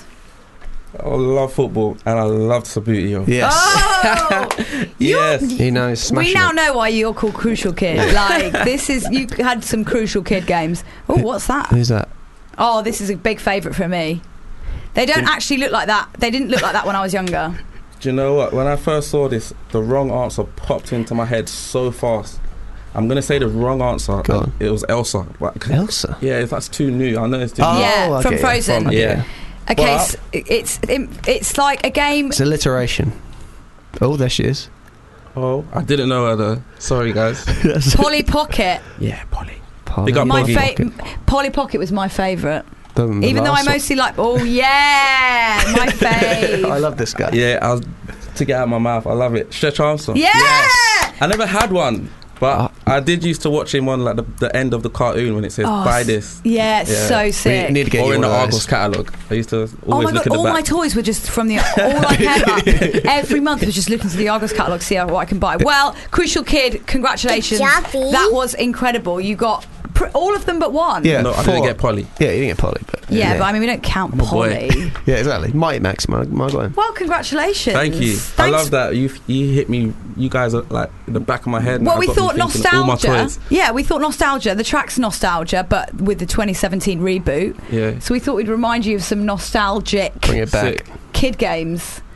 I love football and I love Sabutio. Yes. Oh! Yes. He knows. We now know why you're called Crucial Kid. Like, you had some Crucial Kid games. Oh, what's that? Who's that? Oh, this is a big favourite for me. They don't actually look like that. They didn't look like that when I was younger. Do you know what? When I first saw this, the wrong answer popped into my head so fast. I'm going to say the wrong answer. Go on. It was Elsa. Elsa? Yeah, that's too new. I know it's too new. Yeah, from Frozen. Yeah. Okay, so it's like a game. It's alliteration. Oh, there she is. Oh, I didn't know her though. Sorry, guys. Polly Pocket. Yeah, Polly. Polly. Polly Pocket was my favourite. Even though I mostly like. Oh yeah, my fave. I love this guy. Yeah, to get out of my mouth. I love it. Stretch Armstrong. Yeah. Yes. I never had one. But I did used to watch him on like the end of the cartoon when it says buy this. Yeah, it's so sick. Need to get or in the Argos Argos catalogue. I used to always look at the back. All my toys were just from the. All I cared about every month was just looking to the Argos catalogue to see what I can buy. Well, Crucial Kid, congratulations. That was incredible. You got all of them but one. Yeah, no, I didn't get Polly. Yeah, you didn't get Polly. But but I mean, we don't count Polly. Yeah, exactly. Mighty Max, my guy. Well, congratulations. Thank you. Thanks. I love that. You hit me. You guys are like in the back of my head. Well, we thought nostalgia. Yeah, we thought nostalgia. The track's nostalgia, but with the 2017 reboot. Yeah. So we thought we'd remind you of some nostalgic. Bring it back. Kid games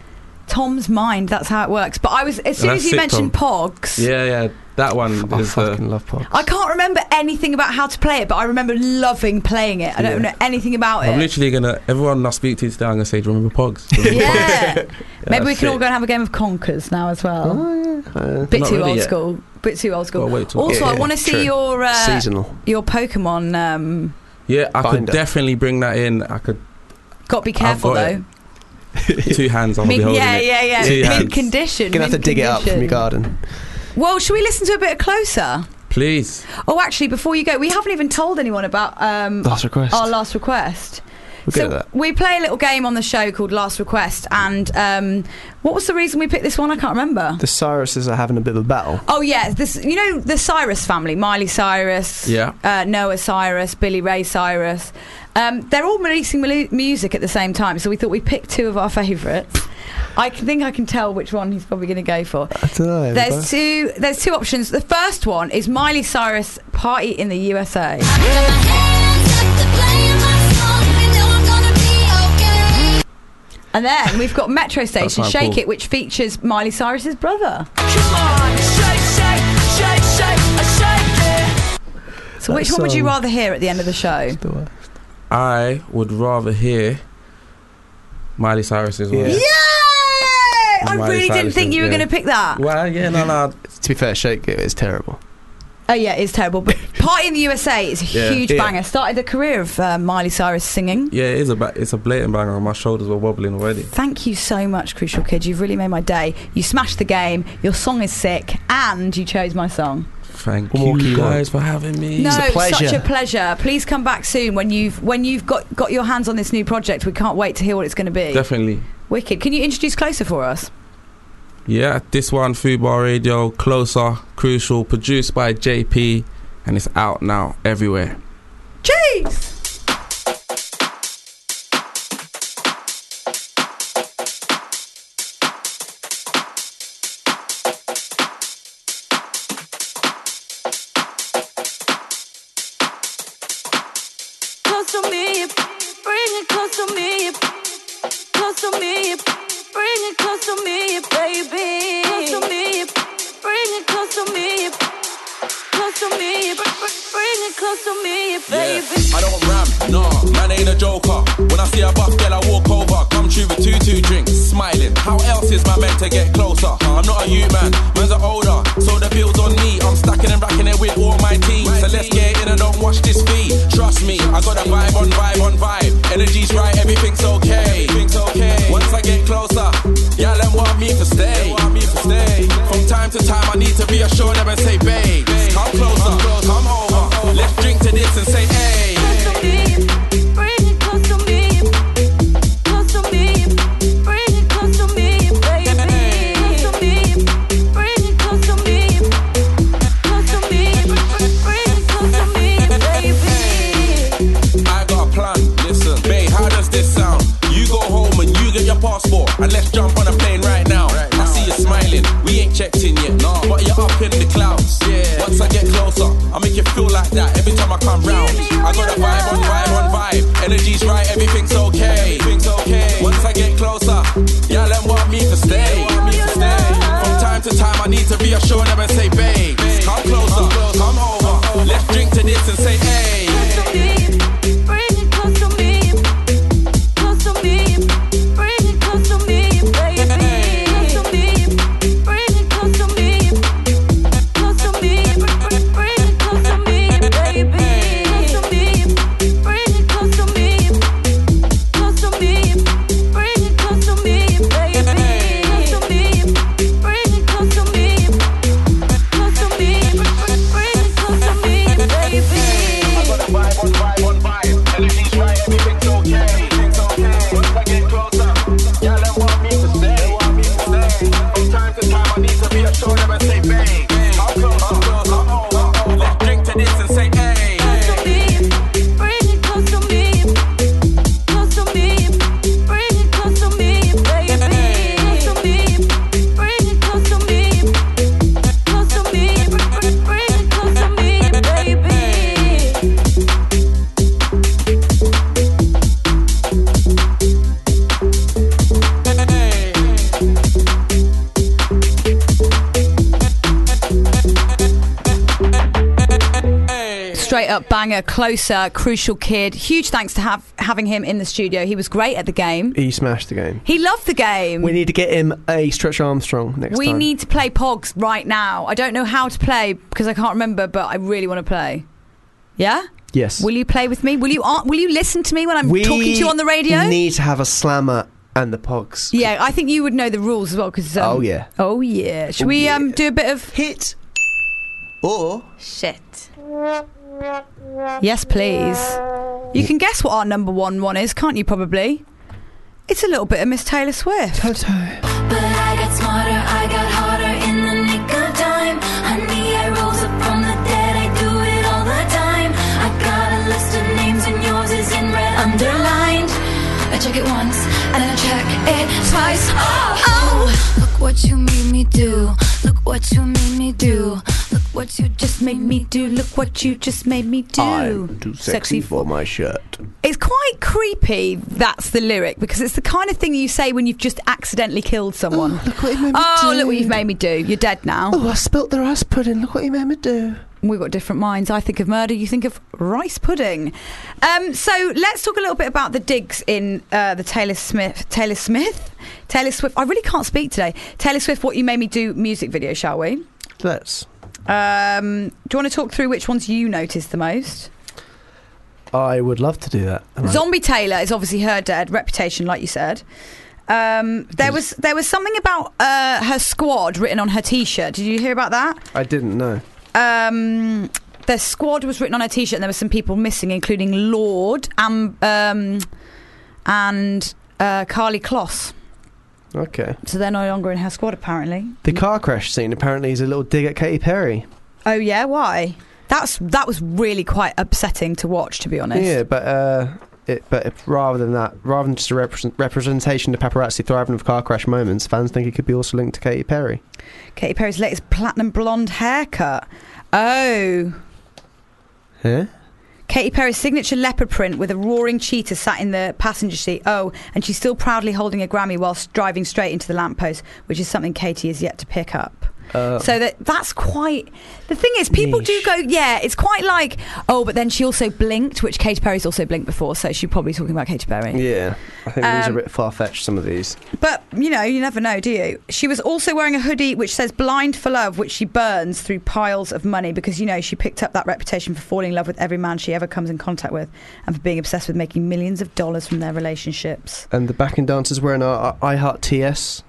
Tom's mind. That's how it works. But as soon as you mentioned Pogs, yeah, that one. I fucking love Pogs. I can't remember anything about how to play it, but I remember loving playing it. I don't know anything about it. I'm literally everyone I speak to today, I'm gonna say, do you remember Pogs? Yeah. Maybe we can all go and have a game of Conkers now as well. Bit too old school. Bit too old school. Also, I want to see your seasonal, your Pokemon. Yeah, I could definitely bring that in. I could. Got to be careful though. 2 hands, I'll be holding it. Yeah. Mid condition. You're gonna have to dig it up from your garden. Well, should we listen to a bit closer? Please. Oh, actually, before you go, we haven't even told anyone about last request. Our last request. So we play a little game on the show called Last Request, and what was the reason we picked this one? I can't remember. The Cyruses are having a bit of a battle. Oh yeah, the Cyrus family, Miley Cyrus, Noah Cyrus, Billy Ray Cyrus. They're all releasing music at the same time, so we thought we'd pick 2 of our favourites. I think I can tell which one he's probably going to go for. I don't know. There's two options. The first one is Miley Cyrus, Party in the USA. And then we've got Metro Station, Shake It, which features Miley Cyrus's brother. Come on, shake it. So which one would you rather hear at the end of the show? I would rather hear Miley Cyrus's one. Yay! I really didn't think you were going to pick that. Well, yeah, no. To be fair, Shake It is terrible. Oh yeah, it's terrible. But Party in the USA is a huge banger. Started the career of Miley Cyrus singing. Yeah, it's a blatant banger. My shoulders were wobbling already. Thank you so much, Crucial Kid. You've really made my day. You smashed the game. Your song is sick, and you chose my song. Thank you guys for having me. No, it's a pleasure. Such a pleasure. Please come back soon when you've got your hands on this new project. We can't wait to hear what it's going to be. Definitely. Wicked. Can you introduce Closer for us? Yeah, this one, Fubar Radio, Closer, Crucial, produced by JP, and it's out now everywhere. Jeez! Close to me, bring it close to me, close to me, bring it close to me, baby. Close to me, bring it close to me, close to me, bring it close to me, baby. Yeah, I don't ram, nah, man ain't a joker. When I see a buff girl, I walk over, come true with 2 drinks, smiling. How else is my meant to get closer? I'm not a youth man, man's are older, so the bill's on me. I'm stacking and racking it with all my team. So let's get in and don't watch this fee. Trust me, I got a vibe on vibe on vibe. Energy's right, everything's okay. Once I get closer, y'all them want me to stay. From time to time, I need to reassure them and say, babe, come closer, come over. Let's drink to this and say, hey. Bring it close to me, close to me, bring it close to me, baby. Close to me, bring it close to me, close to me, bring it close to me, baby. I got a plan, listen, babe, how does this sound? You go home and you get your passport, and let's jump on a plane right now. I see you smiling, we ain't checked in yet, but you're up in the clouds. Once I get closer, I make you feel like that every time I come round. I got a vibe on vibe on vibe, energy's right, everything's okay. Once I get closer, y'all them want me to stay. From time to time, I need to reassure them and say, babe, come closer, come over. Let's drink to this and say, hey. Bring it close to me, close to me, bring it close to me, baby. Close to me, bring it close to me, close to me, bring it close to me, baby. Close to me, bring it close to me, close to me, bring it close to me, baby. Close to me, bring it close to me, up banger, Closer, Crucial Kid. Huge thanks to having him in the studio. He was great at the game. He smashed the game. He loved the game. We need to get him a Stretch Armstrong next time. We need to play Pogs right now. I don't know how to play because I can't remember, but I really want to play. Yeah? Yes. Will you play with me? Will you listen to me when I'm talking to you on the radio? We need to have a slammer and the Pogs. Yeah, I think you would know the rules as well. Cause, oh yeah. Should we do a bit of hit or shit? Yes, please. You can guess what our number one is, can't you? Probably. It's a little bit of Miss Taylor Swift. But I got smarter, I got harder in the nick of time. Honey, I rose up from the dead, I do it all the time. I got a list of names and yours is in red underlined. I check it once and then I check it twice. Oh, look what you made me do. Look what you made me do. Look what you just made me do. Look what you just made me do. I'm too sexy for my shirt. It's quite creepy, that's the lyric, because it's the kind of thing you say when you've just accidentally killed someone. Oh, look what you made me do. Oh, look what you've made me do. You're dead now. Oh, I spilt the rice pudding. Look what you made me do. We've got different minds. I think of murder, you think of rice pudding. So let's talk a little bit about the digs in the Taylor Swift. I really can't speak today. Taylor Swift, What You Made Me Do music video, shall we? Let's. Do you want to talk through which ones you noticed the most? I would love to do that. Zombie Taylor is obviously her dead reputation, like you said. There was something about her squad written on her T-shirt. Did you hear about that? I didn't know. The squad was written on her T-shirt, and there were some people missing, including Lorde and Carly Kloss. Okay. So they're no longer in her squad, apparently. The car crash scene apparently is a little dig at Katy Perry. Oh yeah, why? That was really quite upsetting to watch, to be honest. Yeah, but rather than just a representation of paparazzi thriving with car crash moments, fans think it could be also linked to Katy Perry. Katy Perry's latest platinum blonde haircut. Oh. Huh? Katy Perry's signature leopard print with a roaring cheetah sat in the passenger seat. Oh, and she's still proudly holding a Grammy whilst driving straight into the lamppost, which is something Katy has yet to pick up. So that's quite... The thing is, people do go, yeah, it's quite like, oh, but then she also blinked, which Katy Perry's also blinked before, so she's probably talking about Katy Perry. Yeah, I think these are a bit far-fetched, some of these. But, you never know, do you? She was also wearing a hoodie which says Blind for Love, which she burns through piles of money because, she picked up that reputation for falling in love with every man she ever comes in contact with and for being obsessed with making millions of dollars from their relationships. And the backing dancers wearing our I Heart TS.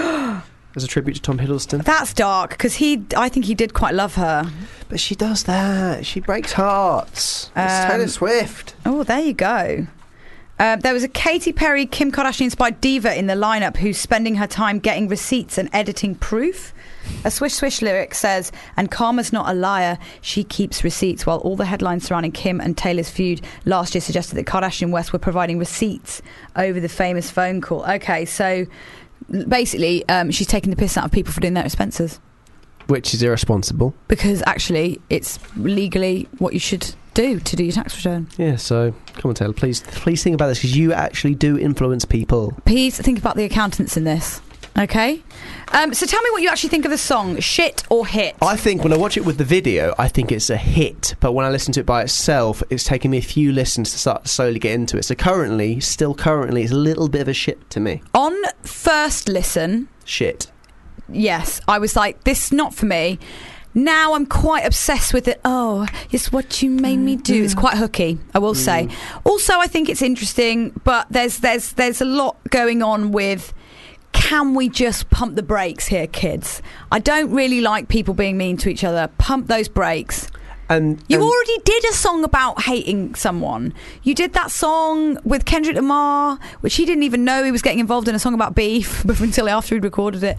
As a tribute to Tom Hiddleston. That's dark, because I think he did quite love her. But she does that. She breaks hearts. It's Taylor Swift. Oh, there you go. There was a Katy Perry, Kim Kardashian-inspired diva in the lineup who's spending her time getting receipts and editing proof. A Swish Swish lyric says, and Karma's not a liar, she keeps receipts, while all the headlines surrounding Kim and Taylor's feud last year suggested that Kardashian West were providing receipts over the famous phone call. Okay, so... basically, she's taking the piss out of people for doing their expenses. Which is irresponsible. Because actually, it's legally what you should do to do your tax return. Yeah, so, come on, Taylor, please think about this, because you actually do influence people. Please think about the accountants in this, okay? So tell me what you actually think of the song, Shit or Hit? I think when I watch it with the video, I think it's a hit. But when I listen to it by itself, it's taken me a few listens to start to slowly get into it. So currently, it's a little bit of a shit to me. On first listen... Shit. Yes, I was like, this is not for me. Now I'm quite obsessed with it. Oh, it's what you made me do. It's quite hooky, I will say. Also, I think it's interesting, but there's a lot going on with... Can we just pump the brakes here, kids? I don't really like people being mean to each other. Pump those brakes. You already did a song about hating someone. You did that song with Kendrick Lamar, which he didn't even know he was getting involved in a song about beef until after he'd recorded it.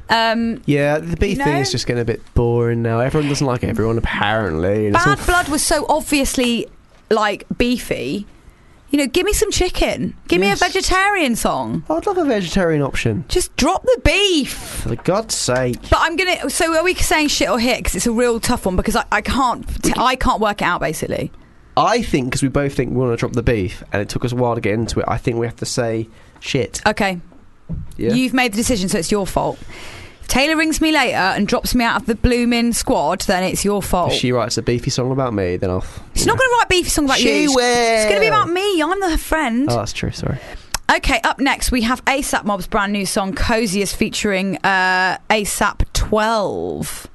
Yeah, the beef thing is just getting a bit boring now. Everyone doesn't like everyone, apparently. Bad Blood was so obviously, beefy. Give me some chicken. Give me a vegetarian song. I'd love a vegetarian option. Just drop the beef. For God's sake. But so are we saying shit or hit? Because it's a real tough one, because I can't work it out, basically. I think, because we both think we want to drop the beef, and it took us a while to get into it, I think we have to say shit. Okay. Yeah. You've made the decision, so it's your fault. Taylor rings me later and drops me out of the blooming squad, then it's your fault. If she writes a beefy song about me, then I'll... She's not going to write a beefy song about you. She will. It's going to be about me. I'm her friend. Oh, that's true, sorry. Okay, up next we have ASAP Mob's brand new song Coziest featuring ASAP 12.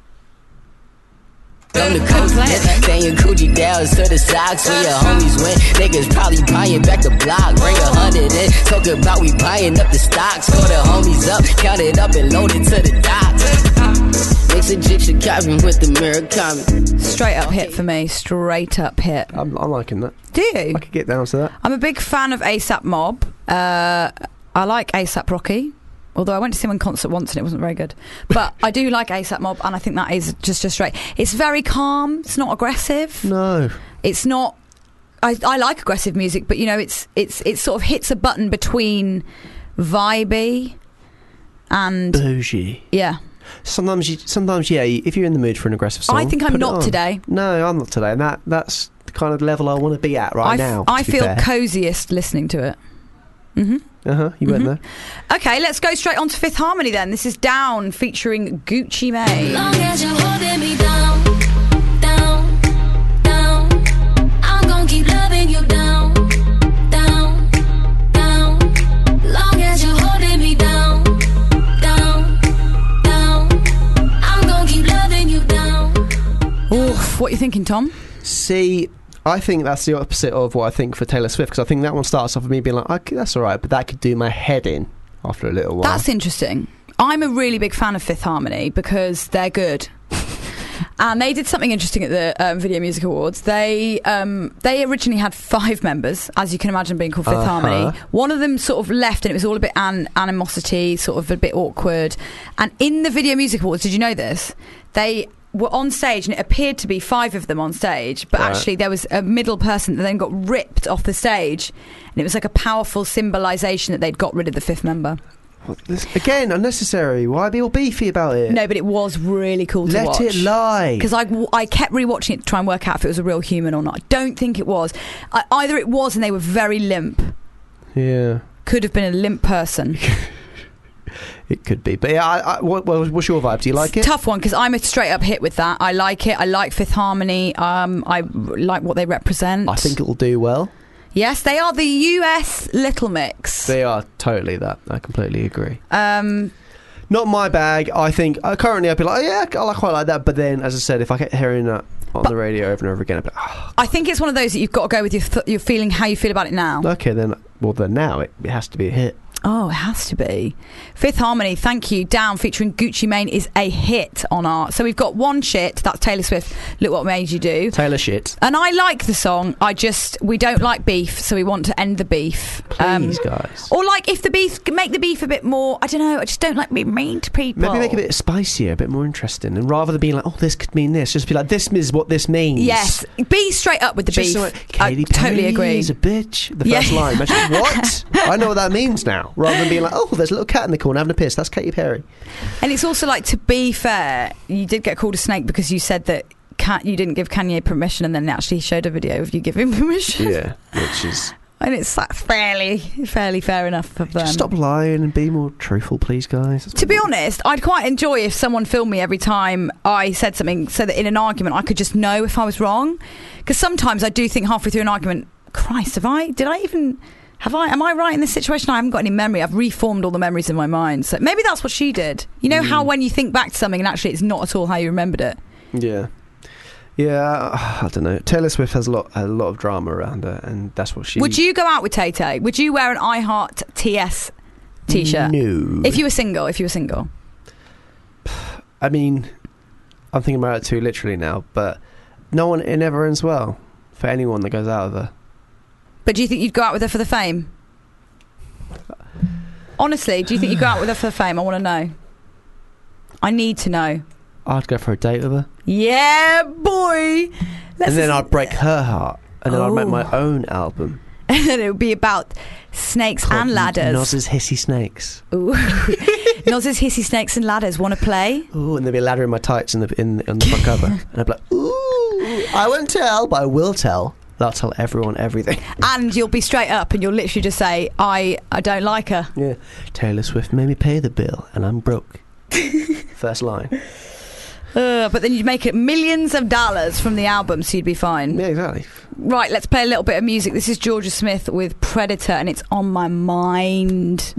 I'm the coziest, then your coochie down to the socks where your homies went. Niggas probably buying back the block. Bring 100 in, talk about we buying up the stocks. Call the homies up, count it up and load it to the dots. Mix a Egyptian carbon with the mirror comment. Straight up hit for me, straight up hit. I'm liking that. Do you? I could get down to that. I'm a big fan of ASAP Mob. I like ASAP Rocky. Although I went to see him in concert once and it wasn't very good. But I do like ASAP Mob, and I think that is just straight. It's very calm. It's not aggressive. No. It's not... I like aggressive music, but, you know, it sort of hits a button between vibey and... bougie. Yeah. Sometimes, yeah, if you're in the mood for an aggressive song... I think I'm put it not on. today. No, I'm not today. And that's the kind of level I want to be at now. I feel coziest listening to it. You went there. Okay, let's go straight on to Fifth Harmony then. This is Down featuring Gucci Mane. Long as you're holding me down, down, down, I'm gonna keep loving you down, down, down. Long as you're holding me down, down, down, I'm gonna keep loving you down. Oof, what are you thinking, Tom? See, I think that's the opposite of what I think for Taylor Swift, because I think that one starts off with me being like, okay, that's all right, but that could do my head in after a little while. That's interesting. I'm a really big fan of Fifth Harmony because they're good. And they did something interesting at the Video Music Awards. They originally had 5 members, as you can imagine, being called Fifth Harmony. One of them sort of left, and it was all a bit animosity, sort of a bit awkward. And in the Video Music Awards, did you know this? They were on stage, and it appeared to be 5 of them on stage, but actually there was a middle person that then got ripped off the stage, and it was like a powerful symbolisation that they'd got rid of the 5th member. Again, unnecessary. Why be all beefy about it? No, but it was really cool to watch. Let it lie. Because I kept rewatching it to try and work out if it was a real human or not. I don't think it was. Either it was and they were very limp. Yeah. Could have been a limp person. It could be. But yeah, what's your vibe? Do you like it? Tough one, because I'm a straight up hit with that. I like it. I like Fifth Harmony. I like what they represent. I think it'll do well. Yes, they are the US Little Mix. They are totally that. I completely agree. Not my bag. I think currently I'd be like, yeah, I quite like that. But then, as I said, if I kept hearing that on the radio over and over again, I'd be like, oh. I think it's one of those that you've got to go with your feeling, how you feel about it now. Okay, then now it has to be a hit. Oh, it has to be. Fifth Harmony, thank you. Down featuring Gucci Mane is a hit on our... So we've got one shit, that's Taylor Swift, Look What Made You Do. Taylor shit. And I like the song, we don't like beef, so we want to end the beef. Please, guys. Or like if the beef, make the beef a bit more, I don't know, I just don't like being mean to people. Maybe make it a bit spicier, a bit more interesting. And rather than being like, oh, this could mean this, just be like, this is what this means. Yes, be straight up with the beef. Like, Katy Perry totally agree. is a bitch. The first line. Imagine, what? I know what that means now. Rather than being like, oh, there's a little cat in the corner having a piss. That's Katy Perry. And it's also like, to be fair, you did get called a snake because you said that you didn't give Kanye permission, and then actually showed a video of you giving permission. Yeah, which is... And it's like fairly fair enough of them. Just stop lying and be more truthful, please, guys. To be honest, I'd quite enjoy if someone filmed me every time I said something, so that in an argument I could just know if I was wrong. Because sometimes I do think halfway through an argument, Christ, am I right in this situation? I haven't got any memory. I've reformed all the memories in my mind. So maybe that's what she did. You know how when you think back to something and actually it's not at all how you remembered it? Yeah. Yeah, I don't know. Taylor Swift has a lot of drama around her, and that's what she... Would you go out with Tay-Tay? Would you wear an I Heart TS t-shirt? No. If you were single. I mean, I'm thinking about it too literally now, but it never ends well for anyone that goes out with her. But do you think you'd go out with her for the fame? Honestly, do you think you'd go out with her for the fame? I want to know. I need to know. I'd go for a date with her. Yeah, boy. And then I'd break her heart. And then I'd make my own album. And then it would be about snakes and ladders. Noz's Hissy Snakes. Ooh. Noz's Hissy Snakes and Ladders. Want to play? Ooh, and there'd be a ladder in my tights on the front cover. And I'd be like, ooh, I won't tell, but I will tell. I'll tell everyone everything. And you'll be straight up and you'll literally just say, I don't like her. Yeah. Taylor Swift made me pay the bill and I'm broke. First line. But then you'd make it millions of dollars from the album, so you'd be fine. Yeah, exactly. Right, let's play a little bit of music. This is Georgia Smith with Predator, and it's On My Mind.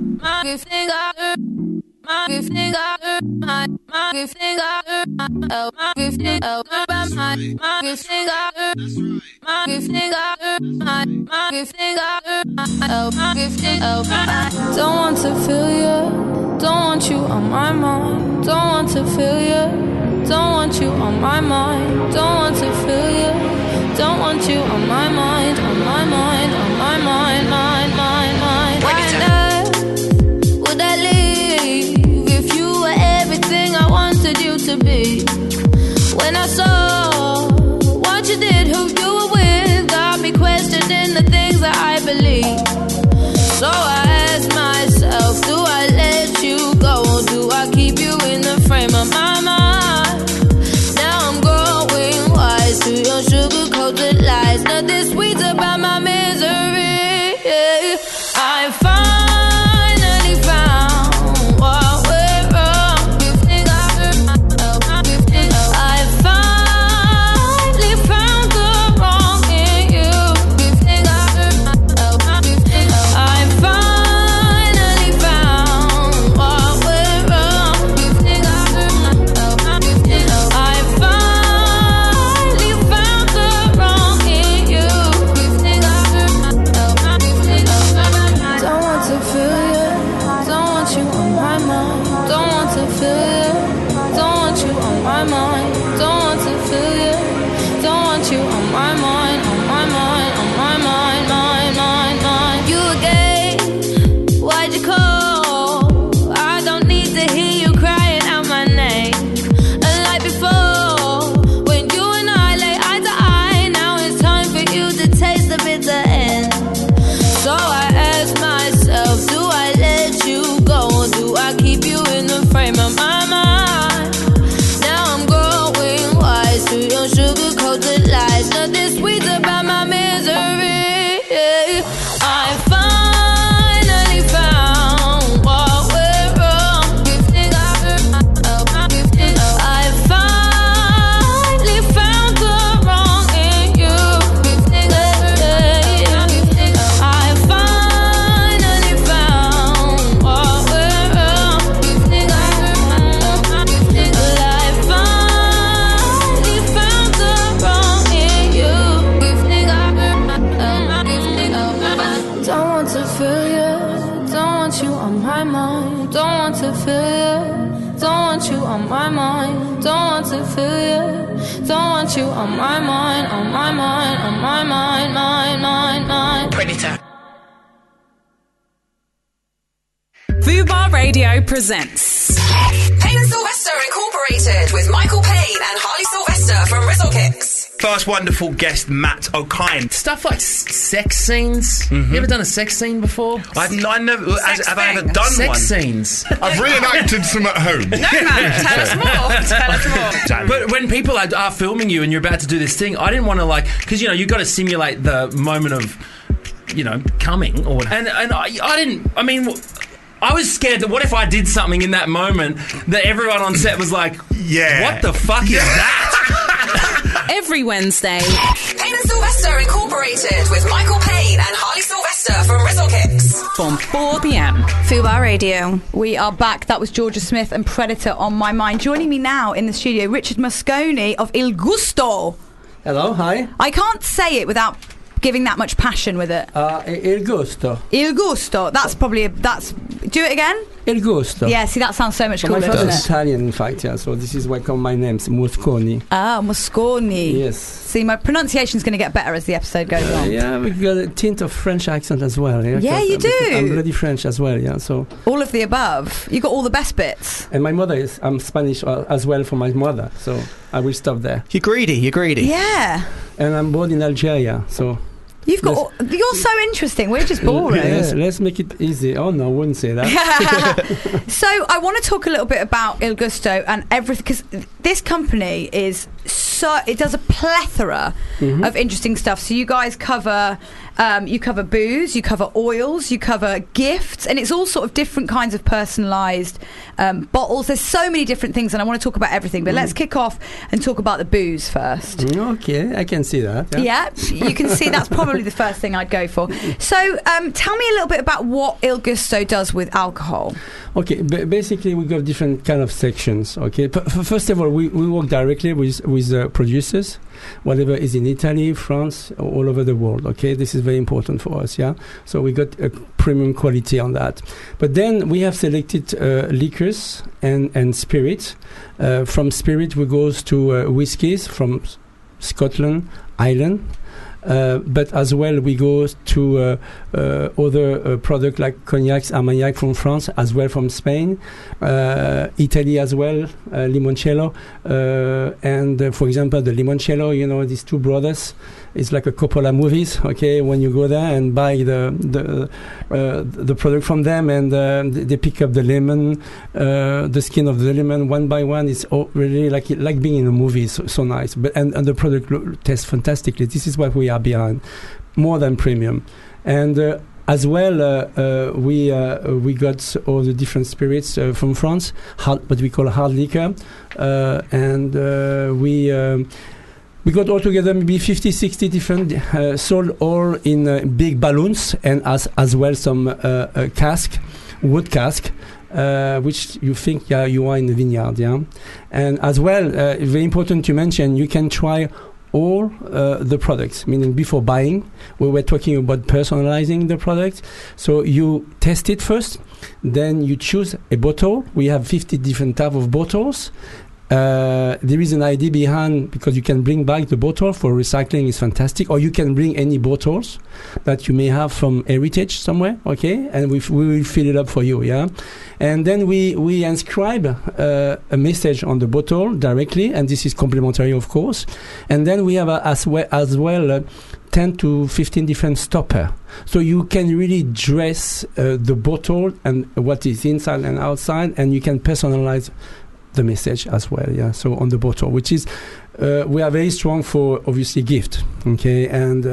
Don't want to feel you, don't want you on my mind. Don't want to feel you, don't want you on my mind. Don't want to feel you, don't want you on my mind, on my mind, on my mind, mind, mind, mind. Right now, would I leave if you were everything I wanted you to be? When I saw what you did, who you were with, got me questioning the things that I believe. So I asked myself, do I let you go, or do I keep you in the frame of my mind? Now I'm growing wise to your sugar-coated lies. Nothing sweet about my misery. I finally found what went wrong. I finally found the wrong in you. I finally found what went wrong. I finally found the wrong in you. Don't want to feel you, don't want you on my mind. Don't want to feel you, don't want you on my mind. Don't want to feel you, don't want you on my mind, on my mind, on my mind, mind, mind, mind. You again, why'd you call? I don't need to hear you crying out my name. Unlike before, when you and I lay eye to eye, now it's time for you to taste the bitter end. So I ask myself, do I let you go, or do I keep you in the frame of my mind? Now I'm growing wise to your sugar-coated lies. Nothing sweet about my misery. I finally found what went wrong. I finally found the wrong in you. I finally found what went wrong. I finally found the wrong in you. Don't want to feel you, don't want you on my mind. Don't want to feel you, don't want you on my mind. Don't want to feel you, don't want you on my mind, on my mind, on my mind, mind, mind, mind. Predator. Fubar Radio presents Payne and Sylvester Incorporated with Michael Payne and Harley Sylvester from Rizzle Kicks. First wonderful guest, Matt O'Kine. Stuff like sex scenes. You ever done a sex scene before? I've never. Have I ever done Sex one? scenes. I've reenacted some at home. No, man, tell us more. Tell us more. But when people are filming you and you're about to do this thing, I didn't want to because you've got to simulate the moment of coming or whatever. And I didn't. I mean. I was scared that what if I did something in that moment that everyone on set was like, yeah, what the fuck is that? Every Wednesday. Payne and Sylvester Incorporated with Michael Payne and Harley Sylvester from Rizzle Kicks. From 4 p.m. Fubar Radio. We are back. That was Georgia Smith and Predator on my mind. Joining me now in the studio, Richard Mosconi of Il Gusto. Hello, hi. I can't say it without giving that much passion with it. Il Gusto. Il Gusto. That's probably do it again? Il Gusto. Yeah, see, that sounds so much cooler, my father doesn't is it? Italian, in fact, yeah, so this is why come my name, Mosconi. Ah, Mosconi. Yes. See, my pronunciation's going to get better as the episode goes on. Yeah, we got a tint of French accent as well. Yeah, you do. I'm bloody French as well, yeah, so... All of the above. You got all the best bits. And my mother I'm Spanish as well for my mother, so I will stop there. You're greedy. Yeah. And I'm born in Algeria, so... You've got. You're so interesting. We're just boring. Yes, let's make it easy. Oh no, I wouldn't say that. So I want to talk a little bit about Il Gusto and everything, because this company is it does a plethora of interesting stuff. So you guys cover You cover booze, you cover oils, you cover gifts, and it's all sort of different kinds of personalised bottles. There's so many different things, and I want to talk about everything. But let's kick off and talk about the booze first. Okay, I can see that. Yeah, you can see that's probably the first thing I'd go for. So tell me a little bit about what Il Gusto does with alcohol. Okay, basically we got different kind of sections. Okay, first of all, we work directly with producers, whatever is in Italy, France, all over the world. Okay, this is very important for us. Yeah, so we got a premium quality on that. But then we have selected liquors and spirits. From spirit we goes to whiskeys from Scotland, Ireland. But as well we go to other product like cognacs, Armagnac from France, as well from Spain, Italy as well, limoncello, and for example the limoncello, you know, these two brothers, it's like a Coppola movies. Okay, when you go there and buy the product from them, and they pick up the lemon, the skin of the lemon one by one. It's really like being in a movie. So nice. But and the product tastes fantastically. This is what we are behind, more than premium. And as well, we got all the different spirits from France, what we call hard liquor, and we got altogether maybe 50, 60 different, sold all in big balloons, and as well some wood cask, which you think you are in the vineyard, yeah. And as well, very important to mention, you can try all the products, meaning before buying. We were talking about personalizing the product. So you test it first, then you choose a bottle. We have 50 different types of bottles. There is an idea behind, because you can bring back the bottle for recycling, is fantastic, or you can bring any bottles that you may have from heritage somewhere, okay, and we will fill it up for you, yeah. And then we inscribe a message on the bottle directly, and this is complimentary, of course. And then we have as well 10 to 15 different stopper, so you can really dress the bottle and what is inside and outside, and you can personalize the message as well, yeah. So on the bottle, which is we are very strong for obviously gift, okay. And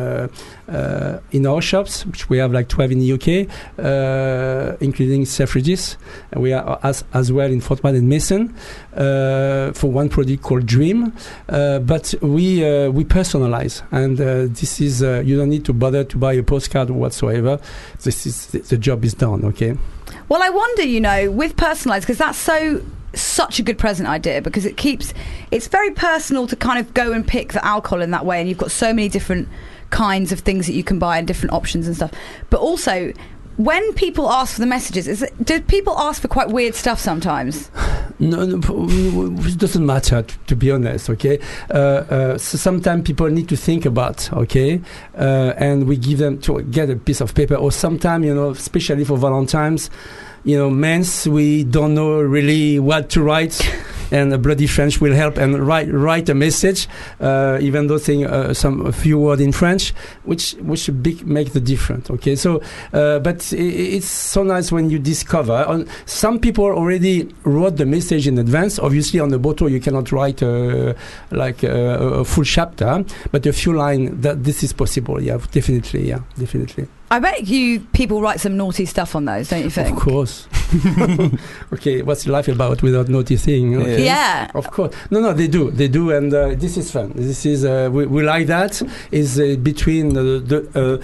in our shops, which we have like 12 in the UK, including Selfridges, and we are as well in Fort and Mason for one product called Dream. But we personalize, and this is you don't need to bother to buy a postcard whatsoever. This is the job is done, okay. Well, I wonder, you know, with personalised, because that's such a good present idea, because it's very personal to kind of go and pick the alcohol in that way, and you've got so many different kinds of things that you can buy and different options and stuff. But also, when people ask for the messages, do people ask for quite weird stuff sometimes? No, it doesn't matter, to be honest, okay. So sometimes people need to think about, okay, and we give them to get a piece of paper, or sometimes, you know, especially for Valentine's, you know, men's, we don't know really what to write, and a bloody French will help and write a message, even though saying a few words in French, which make the difference. Okay, so but it's so nice when you discover. Some people already wrote the message in advance. Obviously, on the bottle you cannot write like a full chapter, but a few lines. That this is possible. Yeah, definitely. Yeah, definitely. I bet people write some naughty stuff on those, don't you think? Of course. Okay, what's life about without naughty thing? Okay. Yeah. Of course. No, they do, and this is fun. This is we like that. Is between the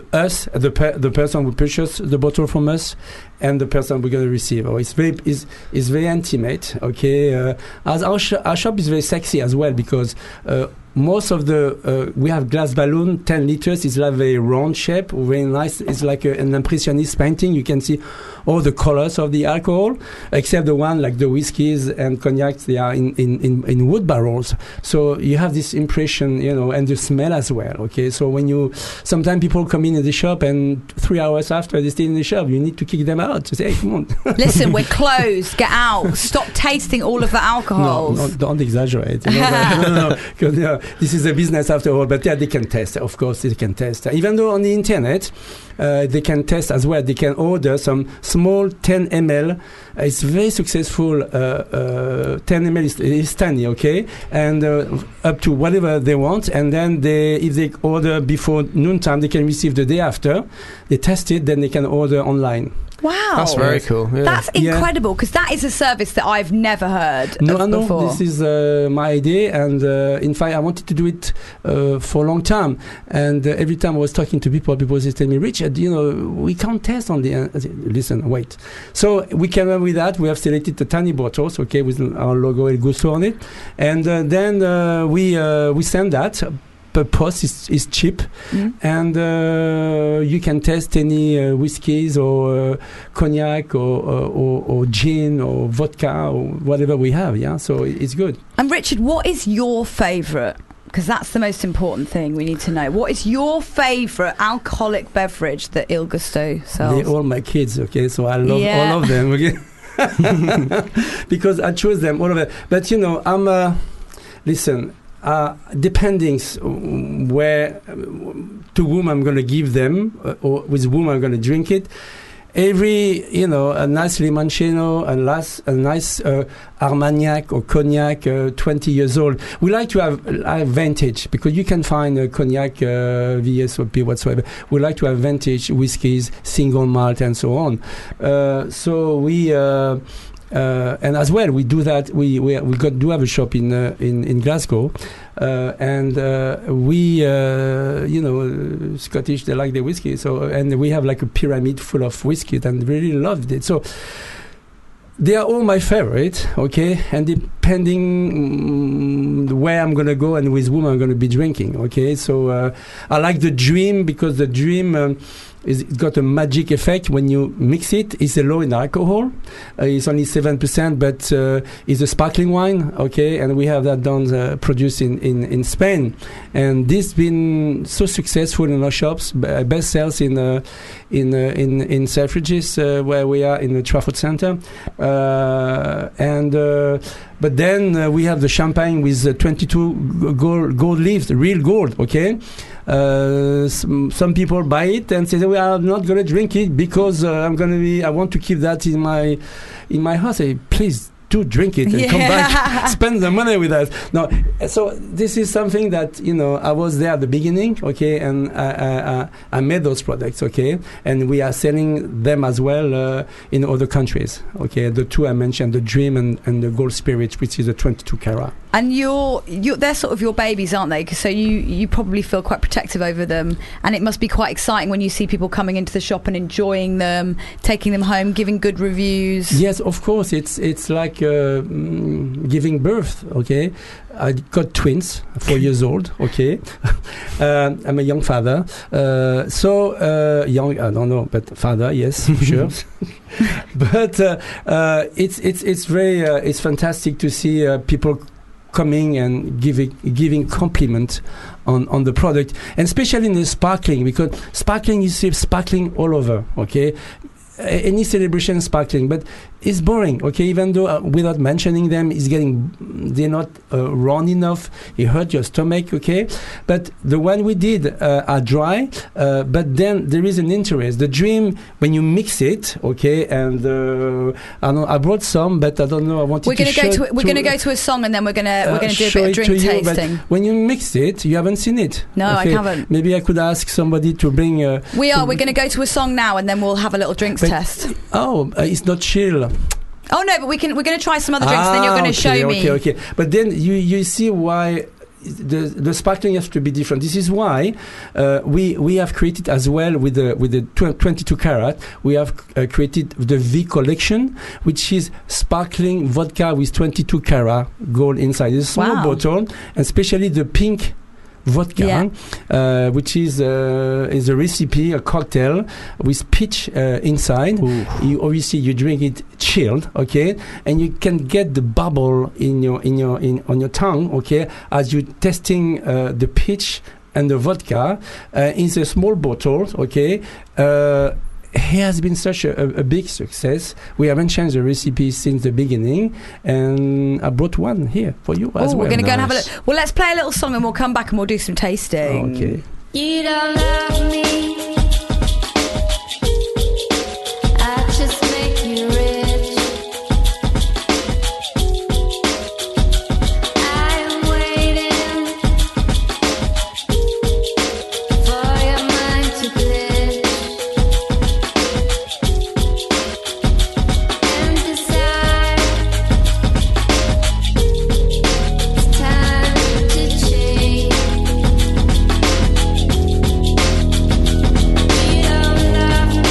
person who purchased the bottle from us and the person we're going to receive. It's very intimate. Okay, as our shop is very sexy as well, because most of the we have glass balloon 10 liters. It's like a round shape, very nice. It's like an impressionist painting. You can see all the colors of the alcohol, except the one like the whiskeys and cognacs. They are in wood barrels, so you have this impression, you know, and the smell as well. Okay, so sometimes people come in the shop and 3 hours after they stay in the shop, you need to kick them out to say, hey, come on. Listen, we're closed. Get out. Stop tasting all of the alcohols. No, don't exaggerate. You know, no. this is a business after all. But yeah, they can test. Of course, they can test. Even though on the internet, they can test as well. They can order some small 10 ml. It's very successful. 10 ml is tiny, okay, and up to whatever they want. And then if they order before noontime, they can receive the day after. They test it, then they can order online. Wow, that's very cool. Yeah. That's incredible, because that is a service that I've never heard of before. This is my idea, and in fact, I wanted to do it for a long time. And every time I was talking to people used to tell me, Richard, we can't test on the. I said, listen, wait. So we came up with that. We have selected the tiny bottles, okay, with our logo El Gusto on it, and then we send that. Per post is cheap, and you can test any whiskies or cognac or gin or vodka or whatever we have. Yeah, so it's good. And Richard, what is your favourite? Because that's the most important thing we need to know. What is your favourite alcoholic beverage that Il Gusto sells? They're all my kids. Okay, so I love all of them. Okay, because I chose them all of them. But I'm listen. Depending where to whom I'm going to give them or with whom I'm going to drink it. Every a nice limoncello, a nice Armagnac or cognac, 20 years old. We like to have vintage, because you can find a cognac VSOP whatsoever. We like to have vintage whiskies, single malt, and so on. So we. And as well, we do that. We do have a shop in Glasgow, and we Scottish, they like the whiskey. So and we have like a pyramid full of whiskey, and really loved it. So they are all my favorite, okay. And depending where I'm gonna go and with whom I'm gonna be drinking, okay. So I like the Dream, because the Dream. It's got a magic effect when you mix it. It's low in alcohol. It's only 7%, but it's a sparkling wine, okay? And we have that done, produced in Spain. And this been so successful in our shops, best sales in Selfridges, where we are in the Trafford Centre. But then we have the champagne with 22 gold leaves, real gold, okay? Some people buy it and say, well, I'm not going to drink it because I want to keep that in my house. I say, please do drink it and come back, spend the money with us. No, so this is something that I was there at the beginning, okay, and I made those products, okay, and we are selling them as well in other countries, okay. The two I mentioned, the Dream and the Gold Spirit, which is a 22 carat. And they're sort of your babies, aren't they? So you probably feel quite protective over them, and it must be quite exciting when you see people coming into the shop and enjoying them, taking them home, giving good reviews. Yes, of course. It's like giving birth. Okay, I got twins, 4 years old. Okay, I'm a young father. Young, I don't know, but father, yes, sure. But it's very it's fantastic to see people coming and giving compliment on the product, and especially in the sparkling, because sparkling, you see sparkling all over, okay. Any celebration sparkling, but it's boring, okay. Even though without mentioning them, they're not round enough. It hurt your stomach, okay. But the one we did are dry, but then there is an interest. The Dream, when you mix it, okay, and I brought some, but I don't know. I wanted we're going to go to a song, and then we're going to do a bit of drink tasting. When you mix it, you haven't seen it. No, okay? I haven't. Maybe I could ask somebody to bring. We're going to go to a song now, and then we'll have a little drinks test. Oh, it's not chill. Oh no, but we're going to try some other drinks. And then you're going to show me. Okay. But then you see why the sparkling has to be different. This is why we have created as well with the 22 carat. We have created the V collection, which is sparkling vodka with 22 carat gold inside. It's a small bottle, and especially the pink vodka, which is a recipe, a cocktail with peach inside. You drink it chilled, okay, and you can get the bubble on your tongue, okay, as you testing the peach and the vodka in a small bottle, okay. he has been such a big success. We haven't changed the recipe since the beginning, and I brought one here for you as well. We're going to go and have a look. Well, let's play a little song and we'll come back and we'll do some tasting. Okay. You don't love me. I just make you rich. I am waiting for your mind to glitch and decide it's time to change. You don't love me,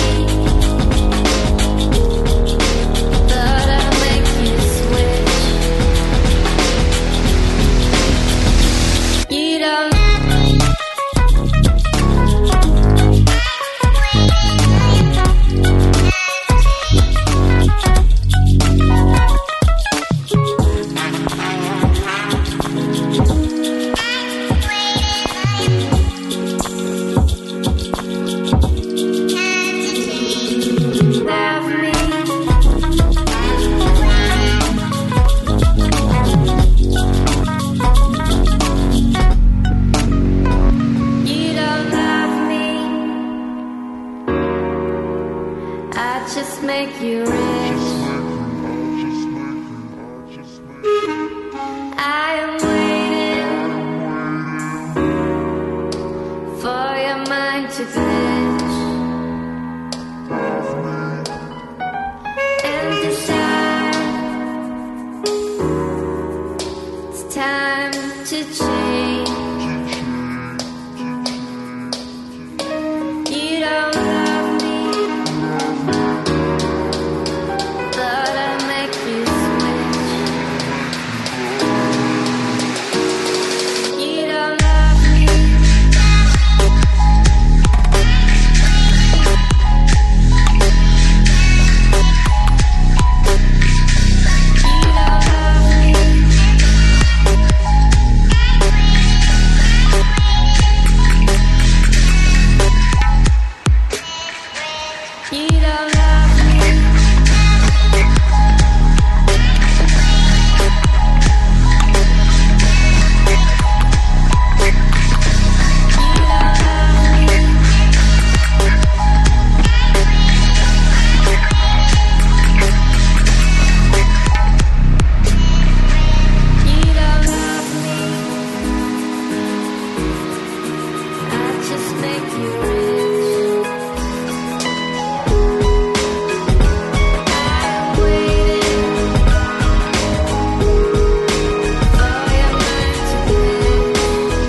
but I'll make you switch. You don't. Love me. You don't love me. I just make you rich. I am waiting for your mind to glitch and decide it's time to change. You don't love me, but I make you switch. You don't love me. You don't love me. You don't love me. I just make you rich. I'm waiting for your mind to glitch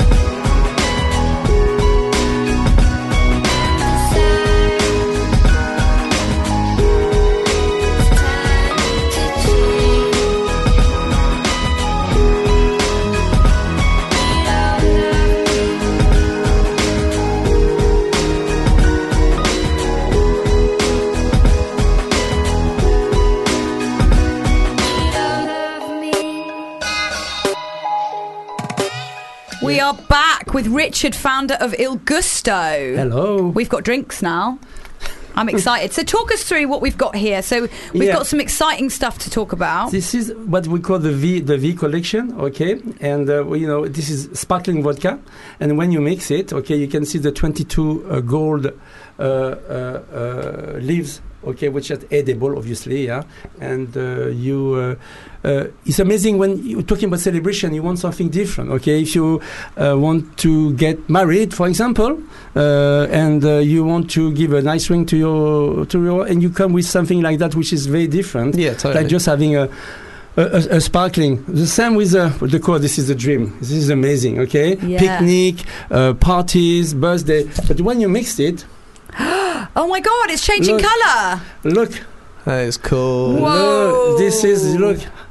and decide it's time to change. You don't love me. You don't love me. We are back with Richard, founder of Il Gusto. Hello. We've got drinks now. I'm excited. So talk us through what we've got here. So we've Yeah. got some exciting stuff to talk about. This is what we call the V collection, okay? And this is sparkling vodka, and when you mix it, okay, you can see the 22 gold leaves, okay, which is edible, obviously, yeah. And it's amazing when you're talking about celebration. You want something different, okay? If you want to get married, for example, and you want to give a nice ring to your, and you come with something like that, which is very different. Yeah, totally. Like just having a sparkling. The same with the core. This is a dream. This is amazing, okay? Yeah. Picnic, parties, birthday. But when you mix it, Oh my God, it's changing Look. colour. look. That is cool. Whoa. Look, this is, look.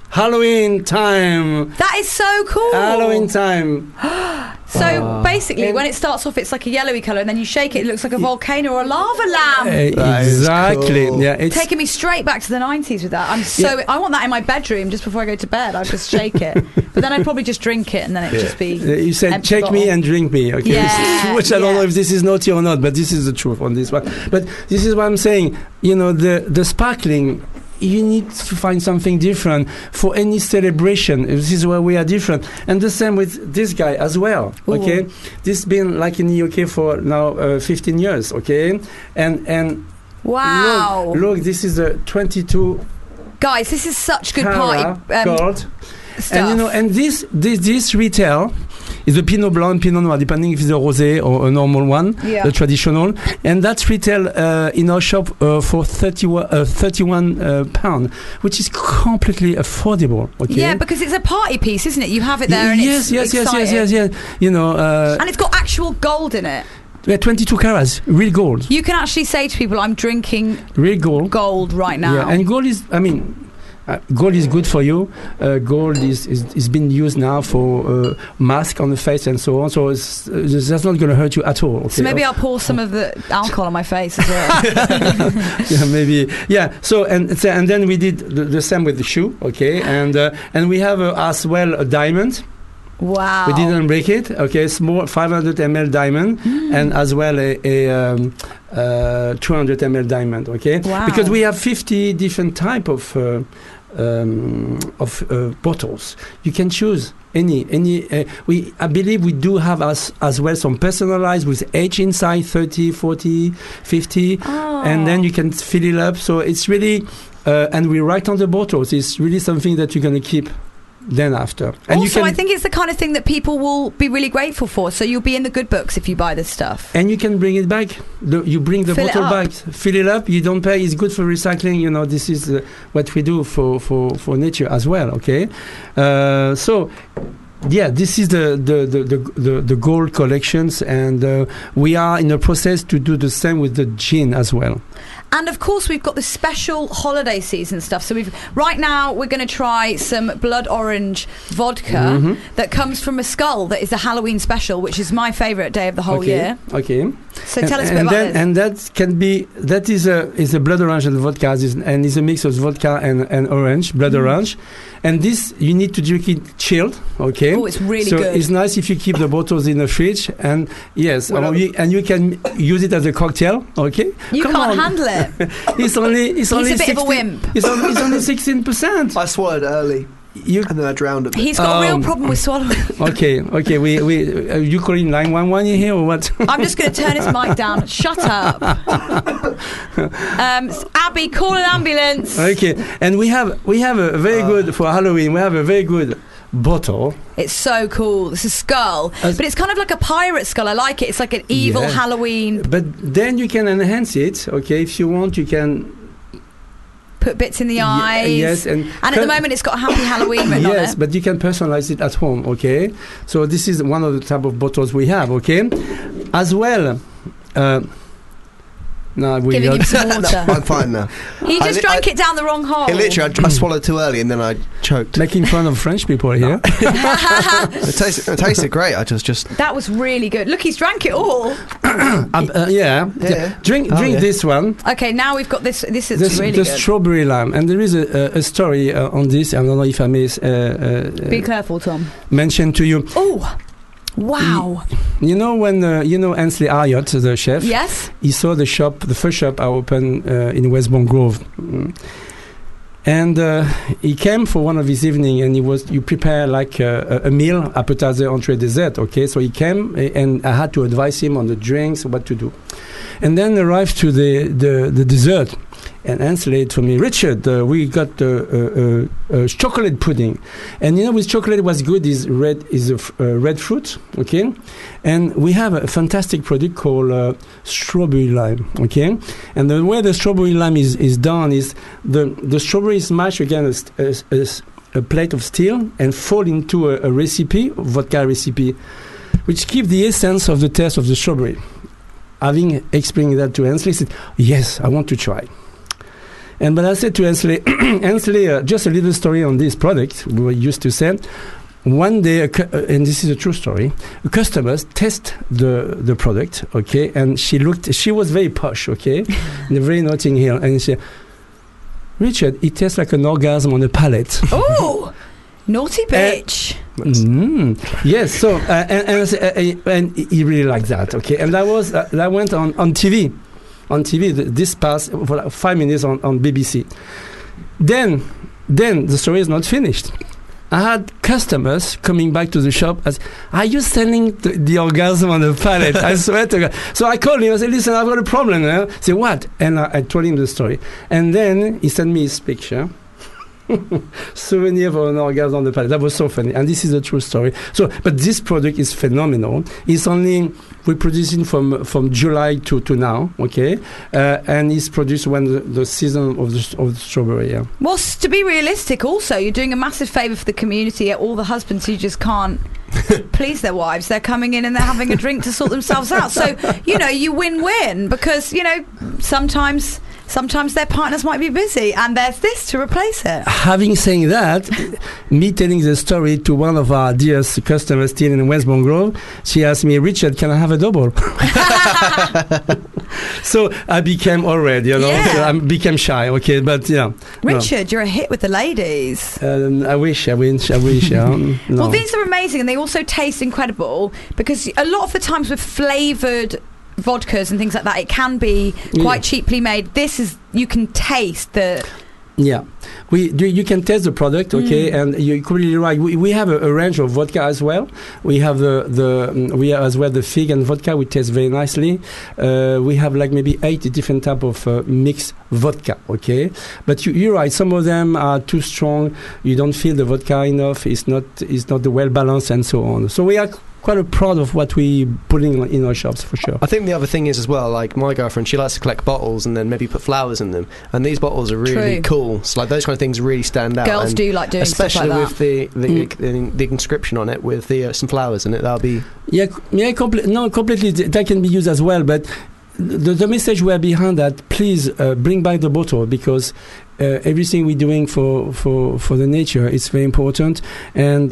Halloween time. That is so cool. Halloween time. So basically, when it starts off, it's like a yellowy colour, and then you shake it, it looks like a volcano or a lava lamp. Exactly. Cool. Yeah, it's taking me straight back to the 90s with that. I want that in my bedroom just before I go to bed. I'd just shake it, but then I'd probably just drink it, and then it'd just be. You said shake bottle. me and drink me. Okay, Yeah, which I don't know if this is naughty or not, but this is the truth on this one. But this is what I'm saying. You know, the sparkling. You need to find something different for any celebration. This is where we are different, and the same with this guy as well. Okay, this has been like in the UK for now 15 years. Okay, and wow, look, this is a 22. Guys, this is such good party gold. Stuff. And you know, and this retail is a Pinot Blanc and Pinot Noir, depending if it's a rosé or a normal one, the traditional. And that's retail in our shop for 31 pound, which is completely affordable. Okay. Yeah, because it's a party piece, isn't it? You have it there, and yes. exciting. You know, and it's got actual gold in it. Yeah, 22 carats, real gold. You can actually say to people, "I'm drinking real gold right now." Yeah, and gold is, I mean. Gold is good for you. Gold is being used now for mask on the face and so on. So that's not going to hurt you at all. Okay? So maybe I'll pour some of the alcohol on my face as well. Yeah, maybe. Yeah. So and then we did the same with the shoe. Okay, and we have as well a diamond. Wow. We didn't break it. Okay, small 500 ml diamond, and as well a 200 ml diamond. Okay, wow. Because we have 50 different type of bottles. You can choose any. I believe we do have as well some personalized with age inside 30, 40, 50, and then you can fill it up. So it's really and we write on the bottles. It's really something that you're going to keep then after. And also, I think it's the kind of thing that people will be really grateful for. So you'll be in the good books if you buy this stuff. And you can bring it back. You bring the bottle back, fill it up. You don't pay. It's good for recycling. You know, this is what we do for nature as well. Okay, so. Yeah, this is the gold collections, and we are in the process to do the same with the gin as well. And of course, we've got the special holiday season stuff. So right now we're going to try some blood orange vodka that comes from a skull that is a Halloween special, which is my favourite day of the whole year. Okay. So tell us a bit about this. And that is a blood orange and vodka, and it's a mix of vodka and orange, blood orange. And this, you need to drink it chilled, okay? Oh, it's really good. So good. it's nice if you keep the bottles in the fridge, and yes, and you can use it as a cocktail, okay? You can't handle it. It's only He's a bit of a wimp. It's only 16%. I swallowed early. And then I drowned a bit. He's got a real problem with swallowing. Okay. We you calling 911 in here or what? I'm just going to turn his mic down. Shut up. Abby, call an ambulance. Okay, and we have a very good for Halloween. We have a very good bottle. It's so cool. It's a skull, but it's kind of like a pirate skull. I like it. It's like an evil Halloween. But then you can enhance it. Okay, if you want, you can put bits in the eyes. Yes, and at the moment it's got a Happy Halloween written on it. Yes, but you can personalize it at home. Okay, so this is one of the type of bottles we have. Okay, as well. No, we giving him some water. No, I'm fine now. He just drank it down the wrong hole. Literally, I swallowed too early and then I choked. Making fun of French people here. It tasted great. I just. That was really good. Look, he's drank it all. Yeah. Drink this one. Okay, now we've got this. This is really good. The strawberry lime, and there is a story on this. I don't know if I may. Be careful, Tom. Mention to you. Oh. Wow. You know when Ainsley Elliott, the chef, yes, he saw the first shop I opened in Westbourne Grove, and he came for one of his evening, and you prepare like a meal, appetizer, entree, dessert. Okay, so he came, and I had to advise him on the drinks, what to do, and then arrived to the dessert. And Ainsley told me, Richard, we got chocolate pudding, and with chocolate, what's good is red fruit, okay, and we have a fantastic product called strawberry lime, okay, and the way the strawberry lime is done is the strawberry is mashed against a plate of steel and fall into a recipe, vodka recipe, which keeps the essence of the taste of the strawberry. Having explained that to Ainsley, he said, yes, I want to try. But I said to Hensley, Hensley, just a little story on this product we used to sell. One day, and this is a true story, customers test the product, okay, and she was very posh, okay, in very Notting Hill, and she said, Richard, it tastes like an orgasm on a palate. Oh, naughty bitch. Yes, so, and he really liked that, okay, and that went on TV, this past for like 5 minutes on BBC. Then the story is not finished. I had customers coming back to the shop as, are you selling the orgasm on the palate? I swear to God. So I called him. I said, listen, I've got a problem. He said, what? And I told him the story. And then he sent me his picture. Souvenir for an orgasm on the palate. That was so funny. And this is a true story. So, but this product is phenomenal. It's only, we're producing from July to now, okay? And it's produced when the season of the strawberry, yeah. Well, to be realistic also, you're doing a massive favour for the community. All the husbands who just can't please their wives, they're coming in and they're having a drink to sort themselves out. So, you win-win because, sometimes their partners might be busy and there's this to replace it. Having said that, me telling the story to one of our dearest customers still in Westbourne Grove, she asked me, Richard, can I have a double? So I became already, so I became shy, okay, but yeah. Richard, you're a hit with the ladies. I wish. No. Well, these are amazing and they also taste incredible because a lot of the times with flavoured vodkas and things like that, it can be quite cheaply made. This is, you can taste the... Yeah, you can taste the product, okay, and you're completely right. We have a range of vodka as well. We have we have as well the fig and vodka, which tastes very nicely. We have like maybe 8 different type of mixed vodka, okay. But you're right. Some of them are too strong. You don't feel the vodka enough. It's not the well balanced and so on. So we are quite proud of what we putting in our shops for sure. I think the other thing is as well, like my girlfriend, she likes to collect bottles and then maybe put flowers in them, and these bottles are really cool. So like those kind of things really stand out. Girls do like doing especially stuff like with the inscription on it with some flowers in it. That'll be completely. That can be used as well, but the message we're behind that, please bring back the bottle because everything we're doing for the nature is very important, and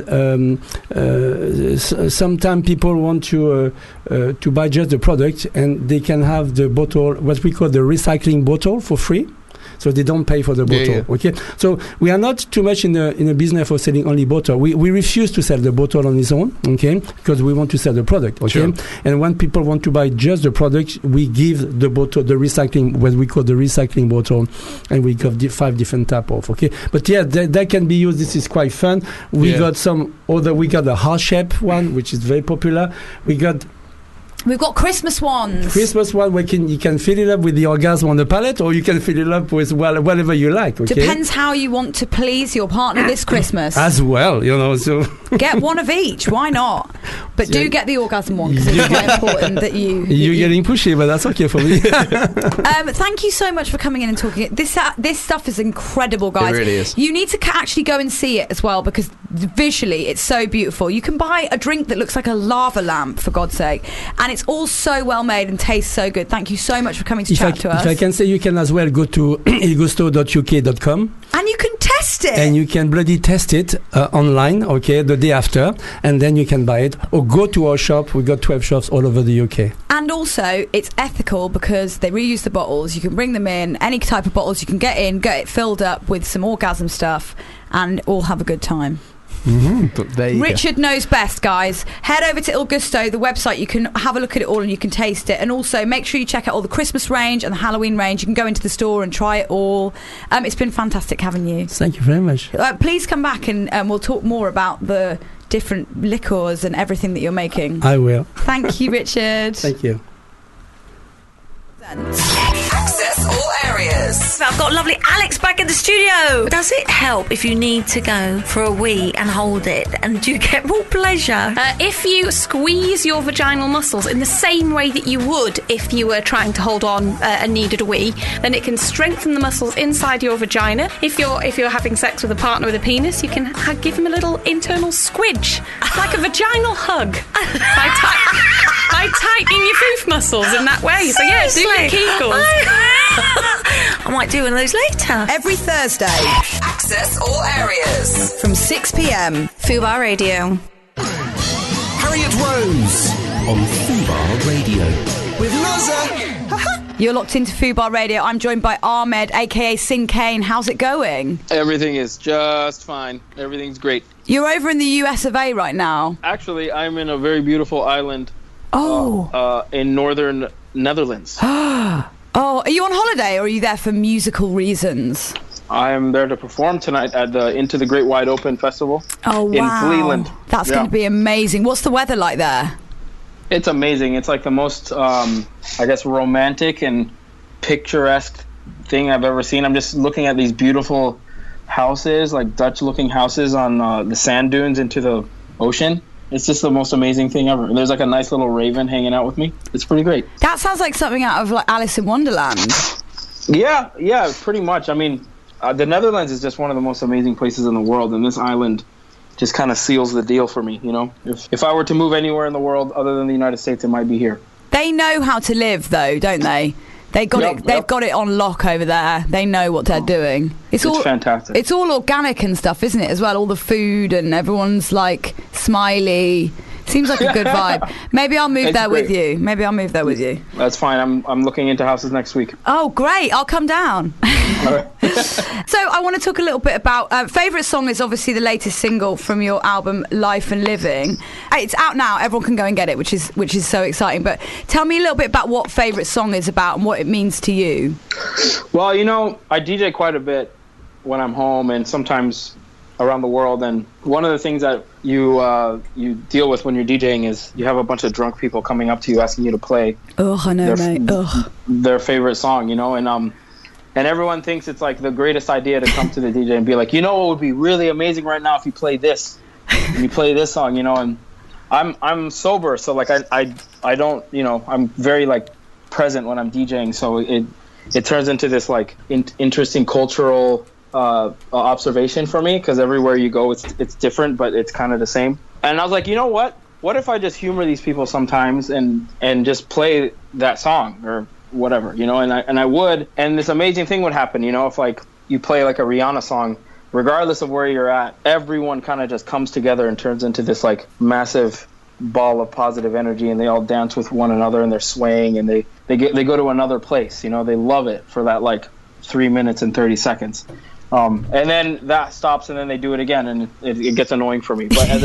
sometimes people want to buy just the product and they can have the bottle, what we call the recycling bottle, for free. So they don't pay for the bottle, okay? So we are not too much in the business for selling only bottle. We refuse to sell the bottle on its own, okay? Because we want to sell the product, okay? Sure. And when people want to buy just the product, we give the bottle, the recycling, what we call the recycling bottle, and we got 5 different type of, okay? But yeah, that can be used. This is quite fun. We got the heart shape one, which is very popular. We've got Christmas ones. Christmas one where you can fill it up with the orgasm on the palate, or you can fill it up with whatever you like. Okay? Depends how you want to please your partner this Christmas. As well, So get one of each. Why not? But do get the orgasm one because it's quite important that you. You're getting pushy, but that's okay for me. Thank you so much for coming in and talking. This stuff is incredible, guys. It really is. You need to actually go and see it as well because visually it's so beautiful. You can buy a drink that looks like a lava lamp, for God's sake, and it's all so well made and tastes so good. Thank you so much for coming to chat to us. If I can say, you can as well go to ilgusto.uk.com and you can test it. And you can bloody test it online, okay, the day after, and then you can buy it. Or go to our shop. We've got 12 shops all over the UK. And also, it's ethical because they reuse the bottles. You can bring them in, any type of bottles you can get it filled up with some orgasm stuff, and all have a good time. Richard knows best, guys. Head over to Il Gusto, the website. You can have a look at it all and you can taste it. And also make sure you check out all the Christmas range and the Halloween range. You can go into the store and try it all. It's been fantastic having you. Thank you very much. Please come back and we'll talk more about the different liqueurs and everything that you're making. I will. Thank you, Richard. Thank you. Access all areas. I've got lovely Alex back in the studio. Does it help if you need to go for a wee and hold it, and do you get more pleasure? If you squeeze your vaginal muscles in the same way that you would if you were trying to hold on and needed a wee, then it can strengthen the muscles inside your vagina. If you're having sex with a partner with a penis, you can give him a little internal squidge, like a vaginal hug, by tightening your foof muscles in that way. So yeah, do your Kegels. I might do one of those later. Every Thursday. Access all areas. From 6 p.m. Fubar Radio. Harriet Rose on Fubar Radio. With Nozza. You're locked into Fubar Radio. I'm joined by Ahmed, aka Sing Kane. How's it going? Everything is just fine. Everything's great. You're over in the US of A right now. Actually, I'm in a very beautiful island. Oh. In northern Netherlands. Oh, are you on holiday or are you there for musical reasons? I'm there to perform tonight at the Into the Great Wide Open Festival. Oh, wow. In Cleveland. That's going to be amazing. What's the weather like there? It's amazing. It's like the most, I guess, romantic and picturesque thing I've ever seen. I'm just looking at these beautiful houses, like Dutch-looking houses on the sand dunes into the ocean. It's just the most amazing thing ever. There's like a nice little raven hanging out with me. It's pretty great. That sounds like something out of like Alice in Wonderland. Yeah, pretty much. I mean, the Netherlands is just one of the most amazing places in the world, and this island just kind of seals the deal for me, you know? If I were to move anywhere in the world other than the United States, it might be here. They know how to live, though, don't they? They've got it on lock over there. They know what they're doing. It's all fantastic. It's all organic and stuff, isn't it, as well? All the food and everyone's, like, smiley. Seems like a good vibe. Maybe I'll move there with you. That's fine. I'm looking into houses next week. Oh, great. I'll come down. So I want to talk a little bit about favourite song is obviously the latest single from your album Life and Living. It's out now. Everyone can go and get it, which is so exciting. But tell me a little bit about what favourite song is about and what it means to you. Well, you know, I DJ quite a bit when I'm home and sometimes around the world, and one of the things that you deal with when you're DJing is you have a bunch of drunk people coming up to you asking you to play their favorite song, you know, and everyone thinks it's like the greatest idea to come to the DJ and be like, you know what would be really amazing right now if you play this and you play this song, you know. And I'm sober, so like I don't, you know, I'm very like present when I'm DJing, so it turns into this like interesting cultural observation for me, because everywhere you go it's different, but it's kind of the same. And I was like, you know what if I just humor these people sometimes and just play that song or whatever, you know. And I would, and this amazing thing would happen, you know, if like you play like a Rihanna song, regardless of where you're at, everyone kind of just comes together and turns into this like massive ball of positive energy, and they all dance with one another and they're swaying and they go to another place, you know. They love it for that like 3 minutes and 30 seconds. And then that stops, and then they do it again, and it gets annoying for me. But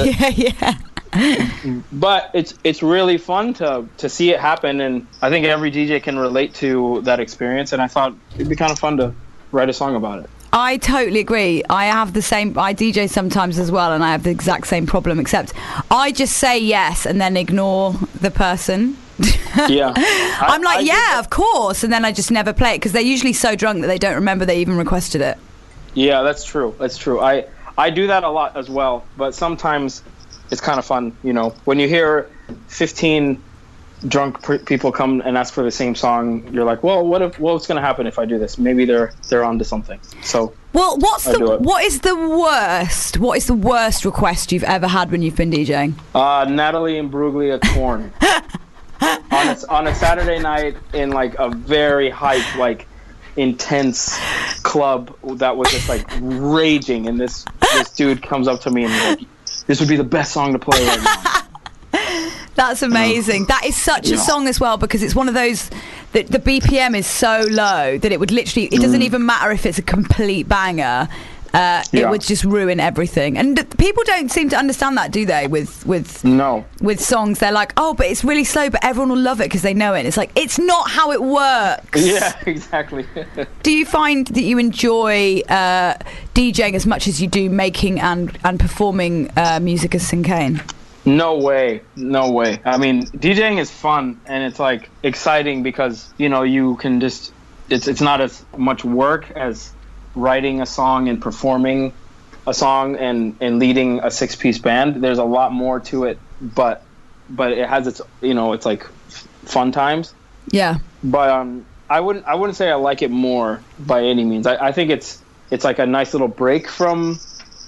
but it's really fun to see it happen, and I think every DJ can relate to that experience. And I thought it'd be kind of fun to write a song about it. I totally agree. I have the same. I DJ sometimes as well, and I have the exact same problem. Except I just say yes and then ignore the person. Yeah, I'm like, yeah, of course, and then I just never play it because they're usually so drunk that they don't remember they even requested it. Yeah, that's true. I do that a lot as well, but sometimes it's kind of fun, you know, when you hear 15 drunk people come and ask for the same song. You're like, well, what's going to happen if I do this? Maybe they're onto something. So, well, what is the worst request you've ever had when you've been DJing? Natalie Imbruglia Corn on a Saturday night in like a very hype, like intense club that was just like raging, and this dude comes up to me and like, this would be the best song to play right now. That's amazing. That is such a song as well, because it's one of those that the BPM is so low that it would literally, it doesn't even matter if it's a complete banger. It would just ruin everything, and people don't seem to understand that, do they? With songs, they're like, oh, but it's really slow, but everyone will love it because they know it. And it's like, it's not how it works. Yeah, exactly. Do you find that you enjoy DJing as much as you do making and performing music as Sing Kane? No way. I mean, DJing is fun and it's like exciting because, you know, you can just, it's not as much work as writing a song and performing a song and leading a 6-piece band. There's a lot more to it, but it has its, you know, it's like fun times. Yeah. But I wouldn't say I like it more by any means. I think it's like a nice little break from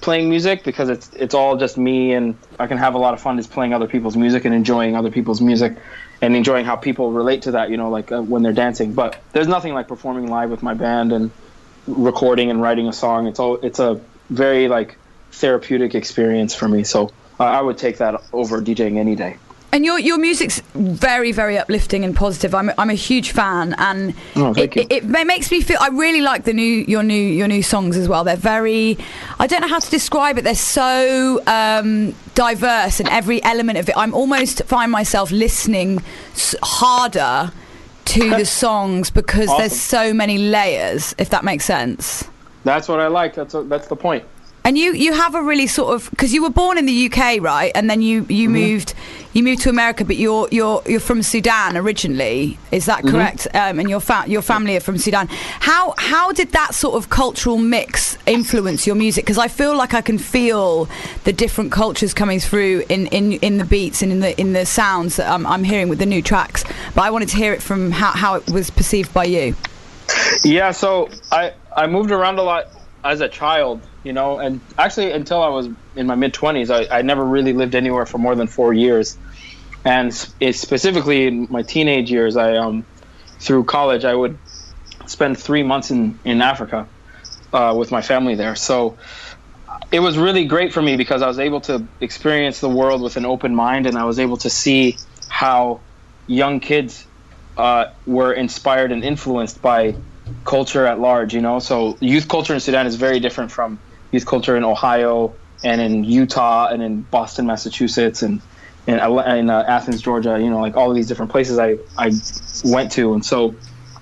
playing music because it's all just me, and I can have a lot of fun just playing other people's music and enjoying other people's music and enjoying how people relate to that, you know, like when they're dancing. But there's nothing like performing live with my band and recording and writing a song. It's a very like therapeutic experience for me. So I would take that over DJing any day. And your music's very, very uplifting and positive. I'm a huge fan, and it makes me feel. I really like your new songs as well. They're very. I don't know how to describe it. They're so diverse, and every element of it. I'm almost find myself listening harder to the songs because there's so many layers. If that makes sense. That's what I like. That's the point. And you have a really sort of, because you were born in the UK, right? And then you moved to America, but you're from Sudan originally. Is that correct? And your family are from Sudan. How did that sort of cultural mix influence your music? Because I feel like I can feel the different cultures coming through in the beats and in the sounds that I'm hearing with the new tracks. But I wanted to hear it from how it was perceived by you. Yeah, so I moved around a lot as a child, you know, and actually until I was in my mid-20s, I never really lived anywhere for more than 4 years. And specifically in my teenage years, through college, I would spend 3 months in Africa with my family there. So it was really great for me because I was able to experience the world with an open mind, and I was able to see how young kids were inspired and influenced by culture at large, you know. So youth culture in Sudan is very different from youth culture in Ohio and in Utah and in Boston, Massachusetts, and in Athens, Georgia, you know, like all of these different places I went to. And so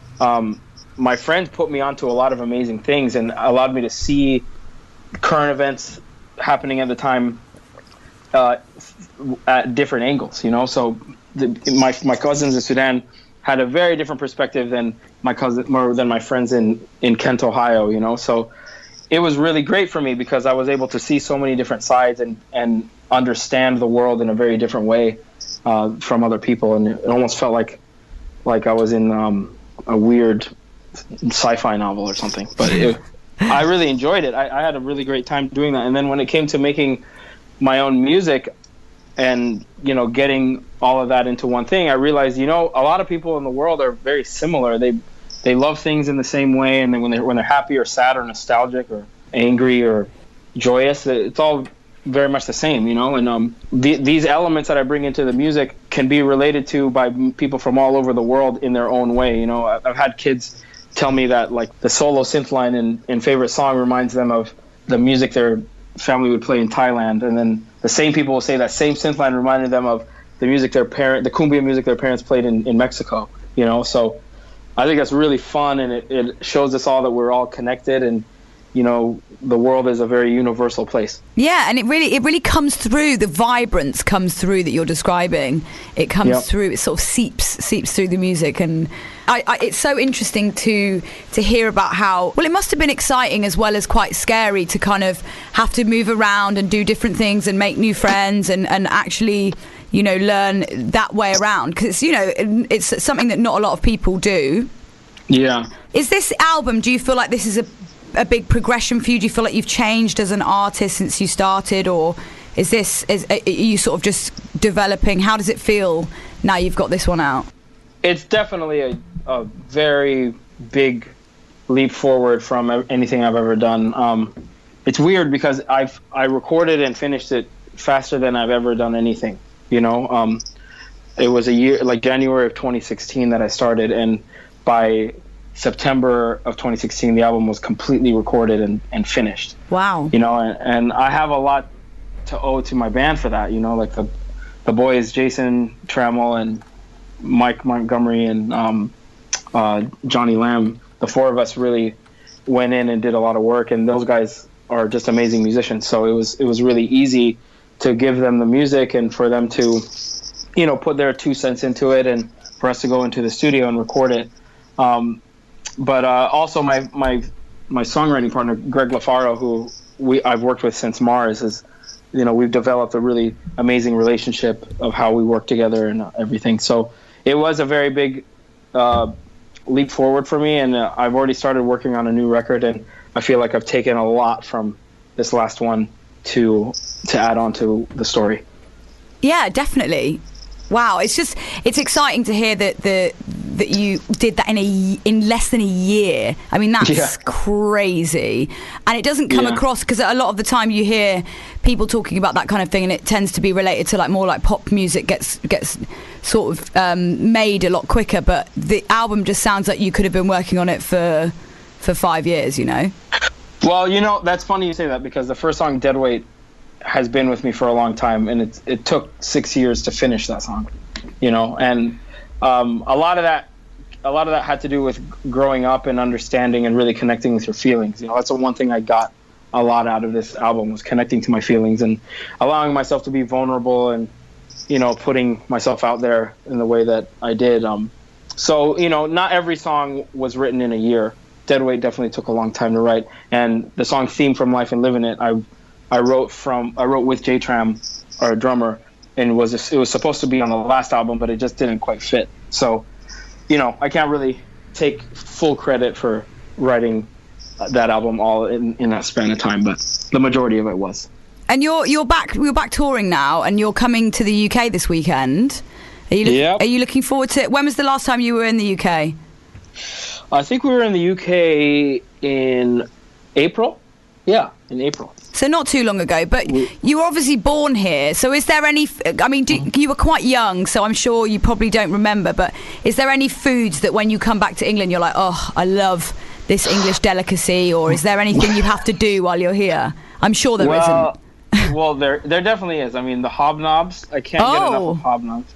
my friends put me onto a lot of amazing things and allowed me to see current events happening at the time at different angles, you know. So my cousins in Sudan had a very different perspective than my friends in Kent, Ohio, you know. So it was really great for me because I was able to see so many different sides and understand the world in a very different way from other people, and it almost felt like I was in a weird sci-fi novel or something. But I really enjoyed it. I had a really great time doing that. And then when it came to making my own music and, you know, getting all of that into one thing, I realized, you know, a lot of people in the world are very similar. They love things in the same way, and then when they're happy or sad or nostalgic or angry or joyous, it's all very much the same, you know. And these elements that I bring into the music can be related to by people from all over the world in their own way. You know, I've had kids tell me that like the solo synth line in Favorite Song reminds them of the music their family would play in Thailand, and then the same people will say that same synth line reminded them of the music the cumbia music their parents played in Mexico, you know. So I think that's really fun, and it shows us all that we're all connected, and, you know, the world is a very universal place. Yeah, and it really comes through. The vibrance comes through that you're describing. It comes through. It sort of seeps through the music, and it's so interesting to hear about how. Well, it must have been exciting as well as quite scary to kind of have to move around and do different things and make new friends and actually, you know, learn that way around, because, you know, it's something that not a lot of people do. Yeah. Is this album, do you feel like this is a big progression for you? Do you feel like you've changed as an artist since you started, or are you sort of just developing? How does it feel now you've got this one out? It's definitely a very big leap forward from anything I've ever done. It's weird because I recorded and finished it faster than I've ever done anything, you know. It was a year, like January of 2016 that I started, and by September of 2016 the album was completely recorded and finished. Wow. You know, and I have a lot to owe to my band for that, you know, like the boys Jason Trammell and Mike Montgomery and Johnny Lamb. The four of us really went in and did a lot of work, and those guys are just amazing musicians, so it was really easy to give them the music and for them to, you know, put their 2 cents into it, and for us to go into the studio and record it. But also my songwriting partner Greg LaFaro, who I've worked with since Mars, is, you know, we've developed a really amazing relationship of how we work together and everything. So it was a very big leap forward for me, and I've already started working on a new record, and I feel like I've taken a lot from this last one to add on to the story. Yeah, definitely. Wow, it's exciting to hear that you did that in less than a year. I mean, that's crazy, and it doesn't come across, because a lot of the time you hear people talking about that kind of thing, and it tends to be related to like more like pop music gets sort of made a lot quicker. But the album just sounds like you could have been working on it for 5 years. You know. Well, you know, that's funny you say that, because the first song, Deadweight, has been with me for a long time, and it took 6 years to finish that song, you know, and a lot of that had to do with growing up and understanding and really connecting with your feelings. You know, that's the one thing I got a lot out of this album, was connecting to my feelings and allowing myself to be vulnerable and, you know, putting myself out there in the way that I did. So, you know, not every song was written in a year. Deadweight definitely took a long time to write, and the song Theme from Life and Living It, I wrote with J-Tram, our drummer, and it was supposed to be on the last album, but it just didn't quite fit. So, you know, I can't really take full credit for writing that album all in that span of time, but the majority of it was. And you're back touring now, and you're coming to the UK this weekend. Are you looking forward to it? When was the last time you were in the UK? I think we were in the UK in April. Yeah, in April. So not too long ago, but you were obviously born here. So is there any, I mean, you were quite young, so I'm sure you probably don't remember, but is there any foods that when you come back to England, you're like, oh, I love this English delicacy, or is there anything you have to do while you're here? I'm sure there isn't. Well, there definitely is. I mean, the hobnobs, I can't get enough of hobnobs.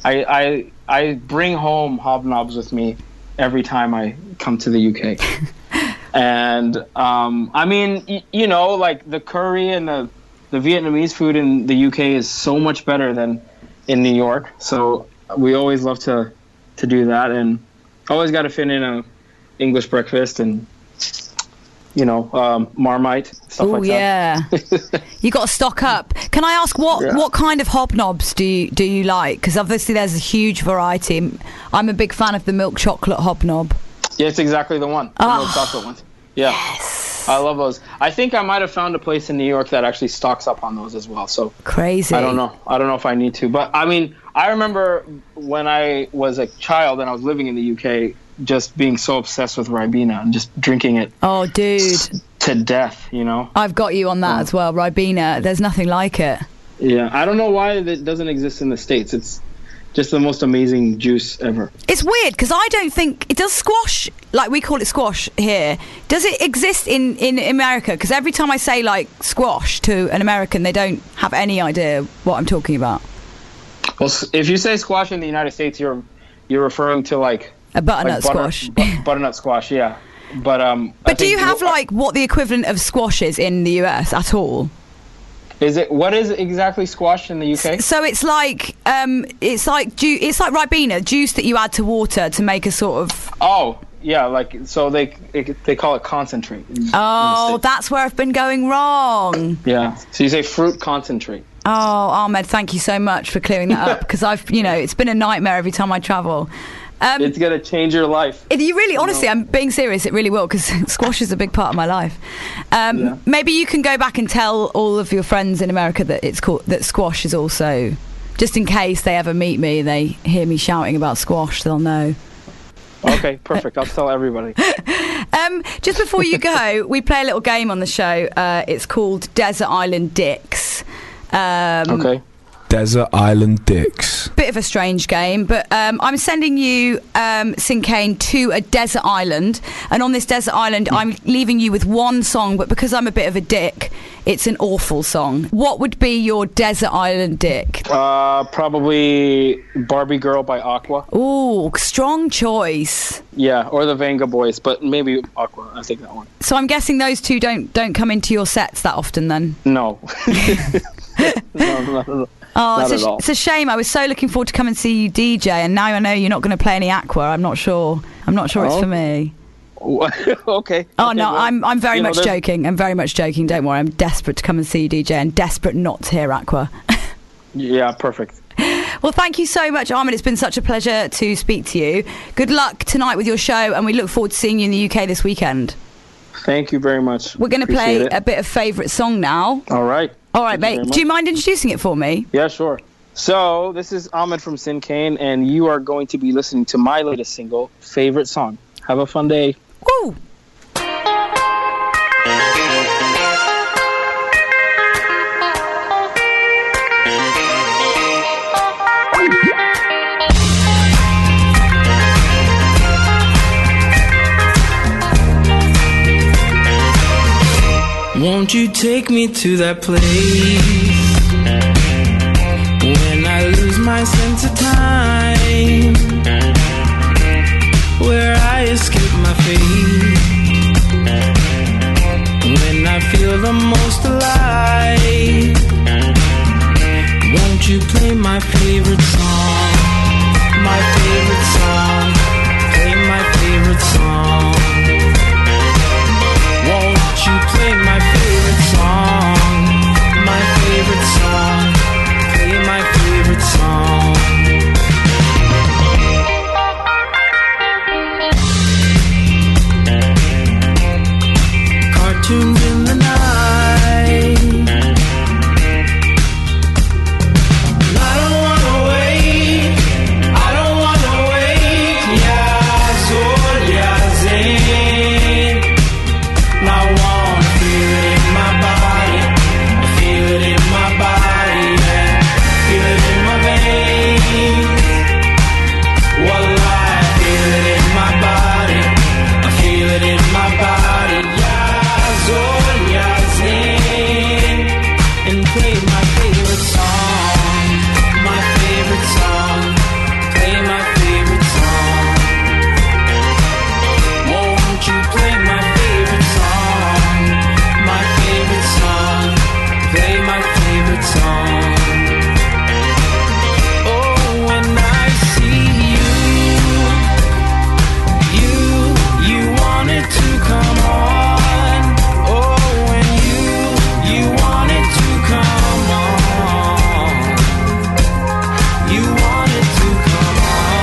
I bring home hobnobs with me every time I come to the UK. And I mean, you know, like the curry and the Vietnamese food in the UK is so much better than in New York. So we always love to do that, and always got to fit in a English breakfast and, you know, Marmite, stuff like that. Oh yeah, you got to stock up. Can I ask what kind of hobnobs do you like? Because obviously there's a huge variety. I'm a big fan of the milk chocolate hobnob. Yeah, it's exactly the one. The milk chocolate one. Yeah. Yes. I love those. I think I might have found a place in New York that actually stocks up on those as well. So crazy. I don't know if I need to. But I mean, I remember when I was a child and I was living in the UK, just being so obsessed with Ribena and just drinking it. Oh, dude. To death, you know? I've got you on that as well. Ribena. There's nothing like it. Yeah. I don't know why it doesn't exist in the States. It's just the most amazing juice ever. It's weird, because I don't think it does. Squash, like we call it squash here, does it exist in America? Because every time I say like squash to an American, they don't have any idea what I'm talking about. Well, if you say squash in the United States, you're referring to like a butternut squash. Butternut squash, yeah. But do you have like what the equivalent of squash is in the US at all? What is exactly squash in the UK? So it's like Ribena juice that you add to water to make a sort of. Oh yeah, like so they call it concentrate. Oh, that's where I've been going wrong. Yeah, so you say fruit concentrate. Oh, Ahmed, thank you so much for clearing that up, because it's been a nightmare every time I travel. It's going to change your life. You really, honestly, I'm being serious, it really will, because squash is a big part of my life. Maybe you can go back and tell all of your friends in America that squash is also, just in case they ever meet me, they hear me shouting about squash, they'll know. Okay, perfect. I'll tell everybody. Just before you go, we play a little game on the show. It's called Desert Island Dicks. Okay. Desert Island Dicks. Bit of a strange game, but I'm sending you, Sinkane, to a desert island, and on this desert island I'm leaving you with one song, but because I'm a bit of a dick, it's an awful song. What would be your desert island dick? Probably Barbie Girl by Aqua. Ooh, strong choice. Yeah, or the Venga Boys, but maybe Aqua. I think that one. So I'm guessing those two don't come into your sets that often then? No. No. Oh, it's a shame. I was so looking forward to come and see you DJ, and now I know you're not going to play any Aqua. I'm not sure it's for me. Okay. Oh no, I'm very much joking. I'm very much joking. Don't worry. I'm desperate to come and see you DJ, and desperate not to hear Aqua. Yeah, perfect. Well, thank you so much, Ahmed. It's been such a pleasure to speak to you. Good luck tonight with your show, and we look forward to seeing you in the UK this weekend. Thank you very much. We're going to play a bit of favourite song now. All right. All right, mate. Do you mind introducing it for me? Yeah, sure. So, this is Ahmed from Sin Kane, and you are going to be listening to my latest single, Favorite Song. Have a fun day. Woo! Won't you take me to that place when I lose my sense of time, where I escape my fate, when I feel the most alive? Won't you play my favorite song, my favorite song, play my favorite song? Won't you play my favorite song, my favorite song, play my favorite song? Cartoons in the night, I don't wanna wait, I don't wanna wait, yeah, so yeah, Zayn. I wanna feel it in my body, I feel it in my body, yeah. Feel it in my veins. Wallah, I feel it in my body, I feel it in my body, yeah, Zol, yeah, Zayn. And play my favorite song, my favorite song, play my favorite song. Won't you play my favorite song, my favorite song, play my favorite song? Oh, when I see you want it to come on. Oh, when you want it to come on, you want it to come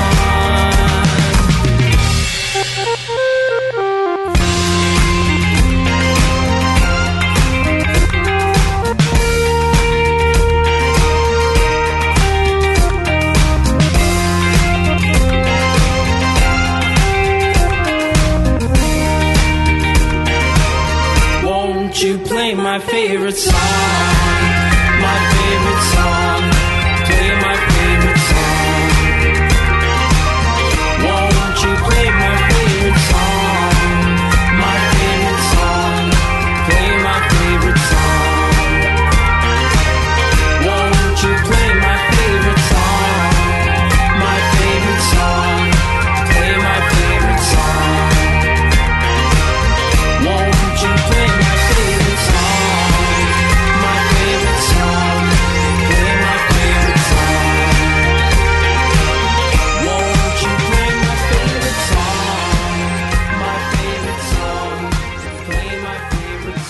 Won't you play my favorite song, my favorite song, play my favorite song? Won't you play my favorite song, my favorite song, play my favorite song? Won't you play my favorite song, my favorite song, play my favorite song? Won't you play my favorite song, my favorite song, play my favorite song? Won't you play my favorite song, my favorite song, play my favorite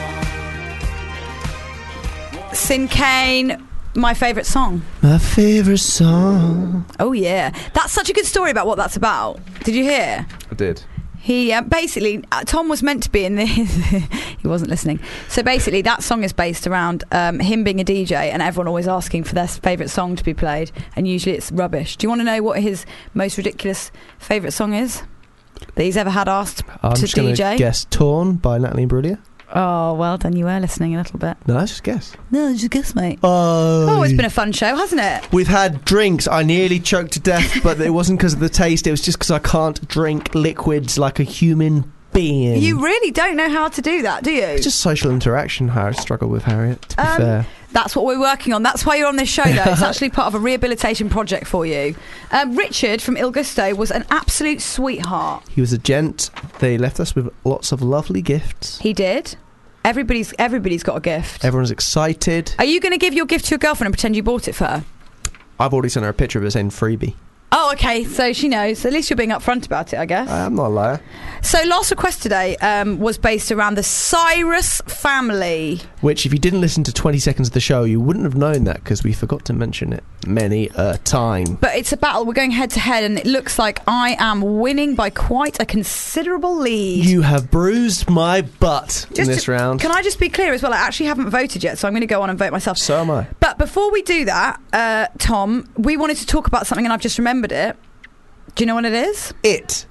song? Sin Kane, my favourite song. My favourite song. Oh, yeah. That's such a good story about what that's about. Did you hear? I did. He basically, Tom was meant to be in this. He wasn't listening. So basically, that song is based around him being a DJ and everyone always asking for their favourite song to be played, and usually it's rubbish. Do you want to know what his most ridiculous favourite song is that he's ever had asked I'm to just going DJ? to guess Torn by Natalie Imbruglia. Oh, well done. You were listening a little bit. No, let's just guess. No, just guess, mate. Oh, it's been a fun show, hasn't it? We've had drinks. I nearly choked to death, but it wasn't because of the taste. It was just because I can't drink liquids like a human being. You really don't know how to do that, do you? It's just social interaction. How I struggle with Harriet, to be fair. That's what we're working on. That's why you're on this show, though. It's actually part of a rehabilitation project for you. Richard from Il Gusto was an absolute sweetheart. He was a gent. They left us with lots of lovely gifts. He did. Everybody's got a gift. Everyone's excited. Are you going to give your gift to your girlfriend and pretend you bought it for her? I've already sent her a picture of it saying freebie. Oh, okay. So she knows. At least you're being upfront about it, I guess. I'm not a liar. So last request today was based around the Cyrus family. Which, if you didn't listen to 20 seconds of the show, you wouldn't have known that because we forgot to mention it many a time. But it's a battle. We're going head to head, and it looks like I am winning by quite a considerable lead. You have bruised my butt in this round. Can I just be clear as well? I actually haven't voted yet, so I'm going to go on and vote myself. So am I. But before we do that, Tom, we wanted to talk about something, and I've just remembered it. Do you know what it is? It.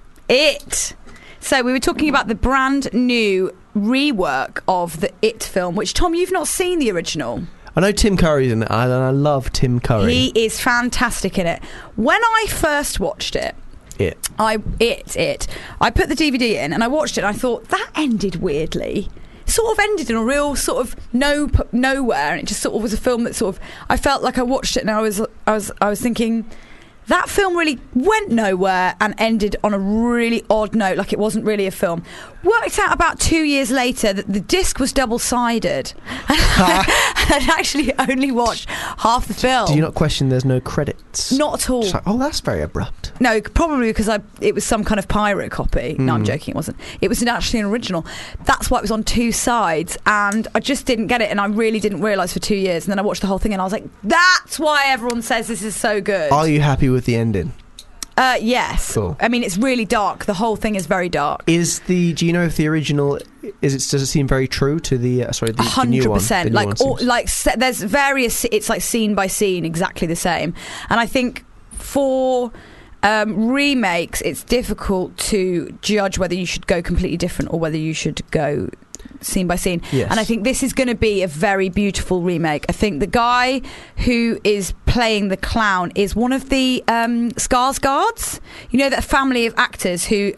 So we were talking about the brand new rework of the It film, which, Tom, you've not seen the original. I know Tim Curry's in it, and I love Tim Curry. He is fantastic in it. When I first watched it, I put the DVD in and I watched it and I thought, that ended weirdly. Sort of ended in a real sort of nowhere, and it just sort of was a film that sort of, I felt like I watched it and I was thinking, that film really went nowhere and ended on a really odd note, like it wasn't really a film. Worked out about 2 years later that the disc was double-sided. I'd actually only watched half the film. Do you not question there's no credits? Not at all. It's like, oh, that's very abrupt. No, probably because it was some kind of pirate copy. No, I'm joking, it wasn't. It was actually an original. That's why it was on two sides, and I just didn't get it, and I really didn't realise for 2 years. And then I watched the whole thing, and I was like, that's why everyone says this is so good. Are you happy with the ending? Yes. Cool. I mean, it's really dark. The whole thing is very dark. Do you know if the original does it seem very true to the the new one? 100%. There's various. It's like scene by scene, exactly the same. And I think for remakes, it's difficult to judge whether you should go completely different or whether you should go scene by scene. Yes. And I think this is going to be a very beautiful remake. I think the guy who is playing the clown is one of the Skarsgårds. You know, that family of actors who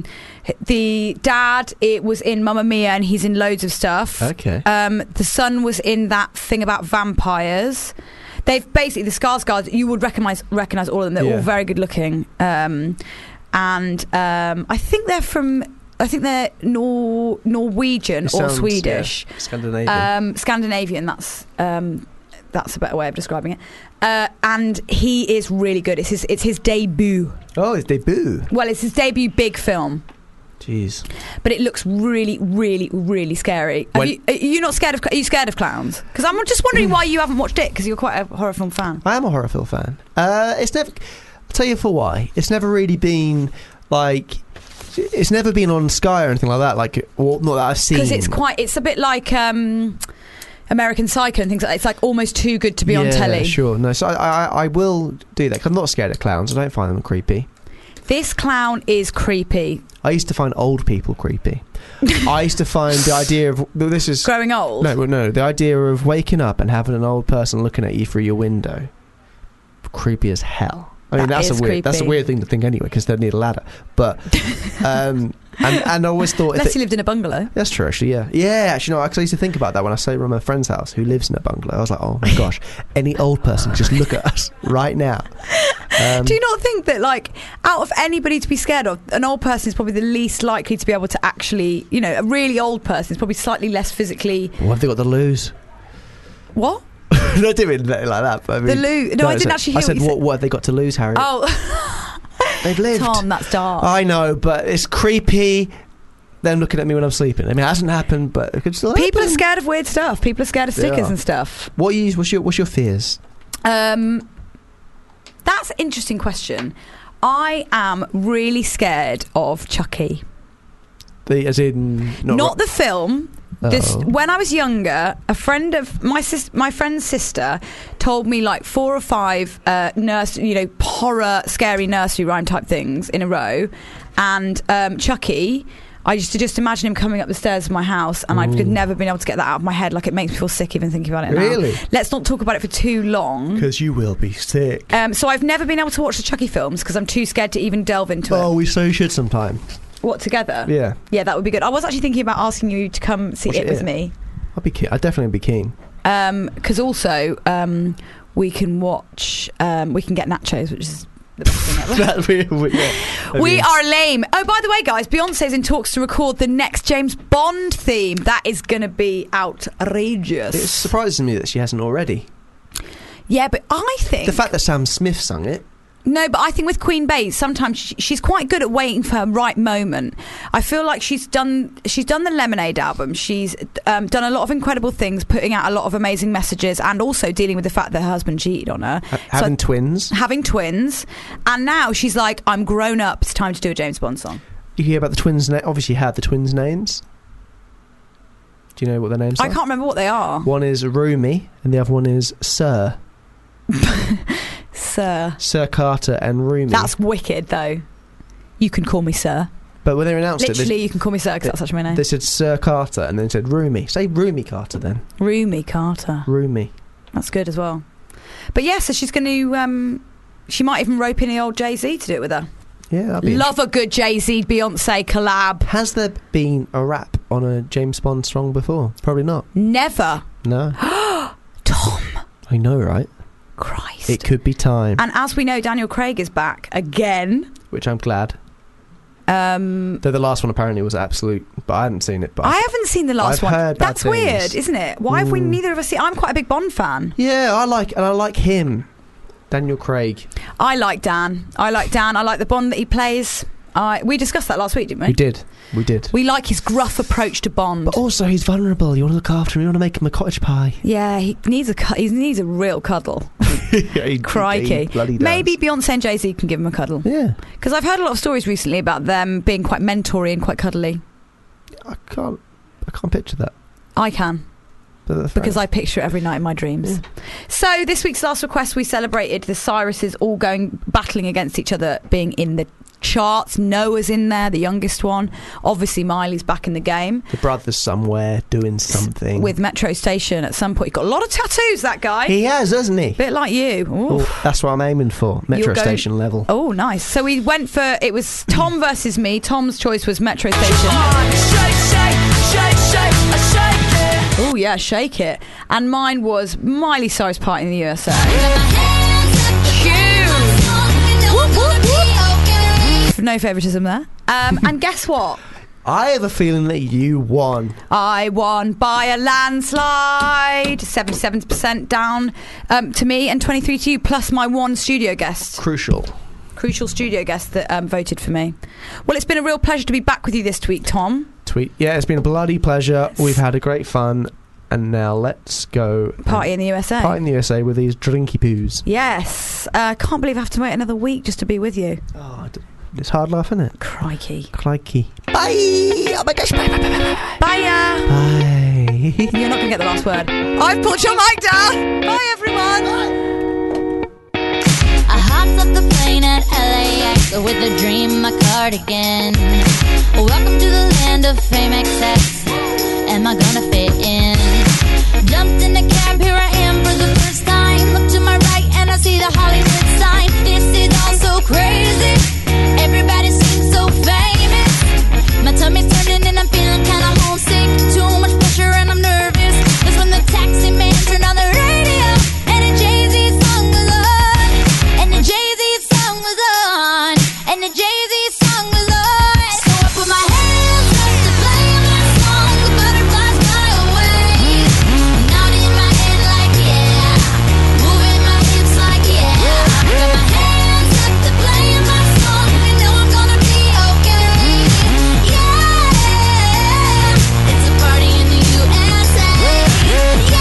the dad, it was in Mamma Mia and he's in loads of stuff. Okay. The son was in that thing about vampires. They've basically, the Skarsgårds, you would recognise all of them. They're all very good looking. I think they're from... I think they're Norwegian or Swedish. Yeah, Scandinavian. Scandinavian, that's a better way of describing it. And he is really good. It's his debut. Oh, his debut. Well, it's his debut big film. Jeez. But it looks really, really, really scary. Are you not scared of? Are you scared of clowns? Because I'm just wondering why you haven't watched it, because you're quite a horror film fan. I am a horror film fan. It's never... I'll tell you for why. It's never really been like... It's never been on Sky or anything like that. Like, or not that I've seen. Because it's a bit like American Psycho and things like that. It's like almost too good to be on telly. Yeah, sure. No, so I will do that, 'cause I'm not scared of clowns. I don't find them creepy. This clown is creepy. I used to find old people creepy. I used to find the idea of... This is... Growing old? No. The idea of waking up and having an old person looking at you through your window. Creepy as hell. I mean, that's a weird thing to think anyway, because they'd need a ladder. But and I always thought, unless you lived in a bungalow. That's true, actually. Yeah. Actually, no. I used to think about that when I stayed around my friend's house who lives in a bungalow. I was like, oh my gosh, any old person just look at us right now. Do you not think that, like, out of anybody to be scared of, an old person is probably the least likely to be able to actually, you know, a really old person is probably slightly less physically. What have they got to lose? What? Not doing like that. But I mean, I didn't actually hear I said, what have they got to lose, Harry? Oh. They've lived. Tom, that's dark. I know, but it's creepy. Them looking at me when I'm sleeping. I mean, it hasn't happened, but it could still happen. People are scared of weird stuff. People are scared of stickers and stuff. What's your fears? That's an interesting question. I am really scared of Chucky. As in not the film. When I was younger, a friend of my friend's sister told me like 4 or 5 horror, scary nursery rhyme type things in a row, and Chucky. I used to just imagine him coming up the stairs of my house, and I've never been able to get that out of my head. Like, it makes me feel sick even thinking about it now. Really? Let's not talk about it for too long, because you will be sick. So I've never been able to watch the Chucky films because I'm too scared to even delve into it. Oh, we so should sometime. What, together? Yeah. Yeah, that would be good. I was actually thinking about asking you to come see it with me. I'd definitely be keen. Because also, we can watch... we can get nachos, which is the best thing ever. We are lame. Oh, by the way, guys, Beyonce's in talks to record the next James Bond theme. That is going to be outrageous. It surprises me that she hasn't already. Yeah, but I think... The fact that Sam Smith sung it... No, but I think with Queen Bey, sometimes she's quite good at waiting for her right moment. I feel like she's done the Lemonade album. She's done a lot of incredible things, putting out a lot of amazing messages, and also dealing with the fact that her husband cheated on her. Having twins. And now she's like, I'm grown up, it's time to do a James Bond song. You hear about the twins' obviously you have the twins' names. Do you know what their names are? I can't remember what they are. One is Rumi and the other one is Sir. Sir Carter and Rumi. That's wicked, though. You can call me Sir. But when they announced Literally, you can call me Sir because that's such my name. They said Sir Carter and then said Rumi. Say Rumi Carter then. Rumi Carter. Rumi. That's good as well. But yeah, so she's going to... she might even rope in the old Jay-Z to do it with her. Yeah, that'd be Love a good Jay-Z Beyonce collab. Has there been a rap on a James Bond song before? Probably not. Never. No. Tom. I know, right? Christ. It could be time. And as we know, Daniel Craig is back again. Which I'm glad. Though the last one apparently was absolute, but I hadn't seen it. But I haven't seen the last one. Heard That's bad weird, things. isn't it? Why have we neither of us seen? I'm quite a big Bond fan. Yeah, I like him. Daniel Craig. I like Dan. I like the Bond that he plays. We discussed that last week, didn't we? We did. We like his gruff approach to Bond. But also, he's vulnerable. You want to look after him. You want to make him a cottage pie. Yeah, he needs a real cuddle. Crikey. Bloody does. Maybe Beyonce and Jay-Z can give him a cuddle. Yeah. Because I've heard a lot of stories recently about them being quite mentory and quite cuddly. I can't picture that. I can. Because I picture it every night in my dreams. Yeah. So this week's last request, we celebrated the Cyruses all battling against each other, being in the charts. Noah's in there, the youngest one. Obviously Miley's back in the game. The brother's somewhere doing something with Metro Station at some point. He's got a lot of tattoos, that guy. He has, hasn't he? Bit like you. Oh, that's what I'm aiming for. Metro Station level. Oh, nice. So we went for, it was Tom versus me. Tom's choice was Metro Station. Oh yeah, shake it. And mine was Miley Cyrus Party in the USA. No favouritism there. And guess what? I have a feeling that you won. I won by a landslide. 77% down to me and 23 to you, plus my one studio guest. Crucial studio guest that voted for me. Well, it's been a real pleasure to be back with you this week, Tom. Yeah, it's been a bloody pleasure. Yes. We've had a great fun. And now let's go Party in the USA. Party in the USA with these drinky poos. Yes. Can't believe I have to wait another week just to be with you. Oh, it's hard life, isn't it? Crikey. Bye. Oh my gosh. Bye. Bye. You're not going to get the last word. I've put your mic down. Bye, everyone. I hopped up the plane at LAX with a dream, my cardigan. Welcome to the land of fame excess. Am I gonna fit in? Jumped in the cab, here I am for the first time. Look to my right and I see the Hollywood sign. This is all so crazy. Everybody seems so famous. My tummy's turning and I'm feeling kinda homesick. Too much pressure and I'm nervous. That's when the taxi man turned on the radio and a Jay-Z song was on. And the Jay-Z song was on. And the Jay-Z song was on. So I put my hands up to play my song. The butterflies fly away. Nodding in my head like yeah. Moving my hips like yeah. I put my hands up to play my song. I know I'm gonna be okay. Yeah. It's a party in the USA. Yeah.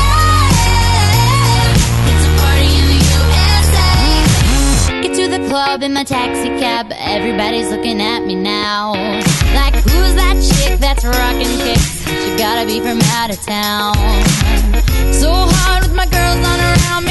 It's a party in the USA. Get to the club in my taxi cab. Everybody's looking at me now. Like, who's that chick that's rocking kicks? She gotta be from out of town. So hard with my girls on around me.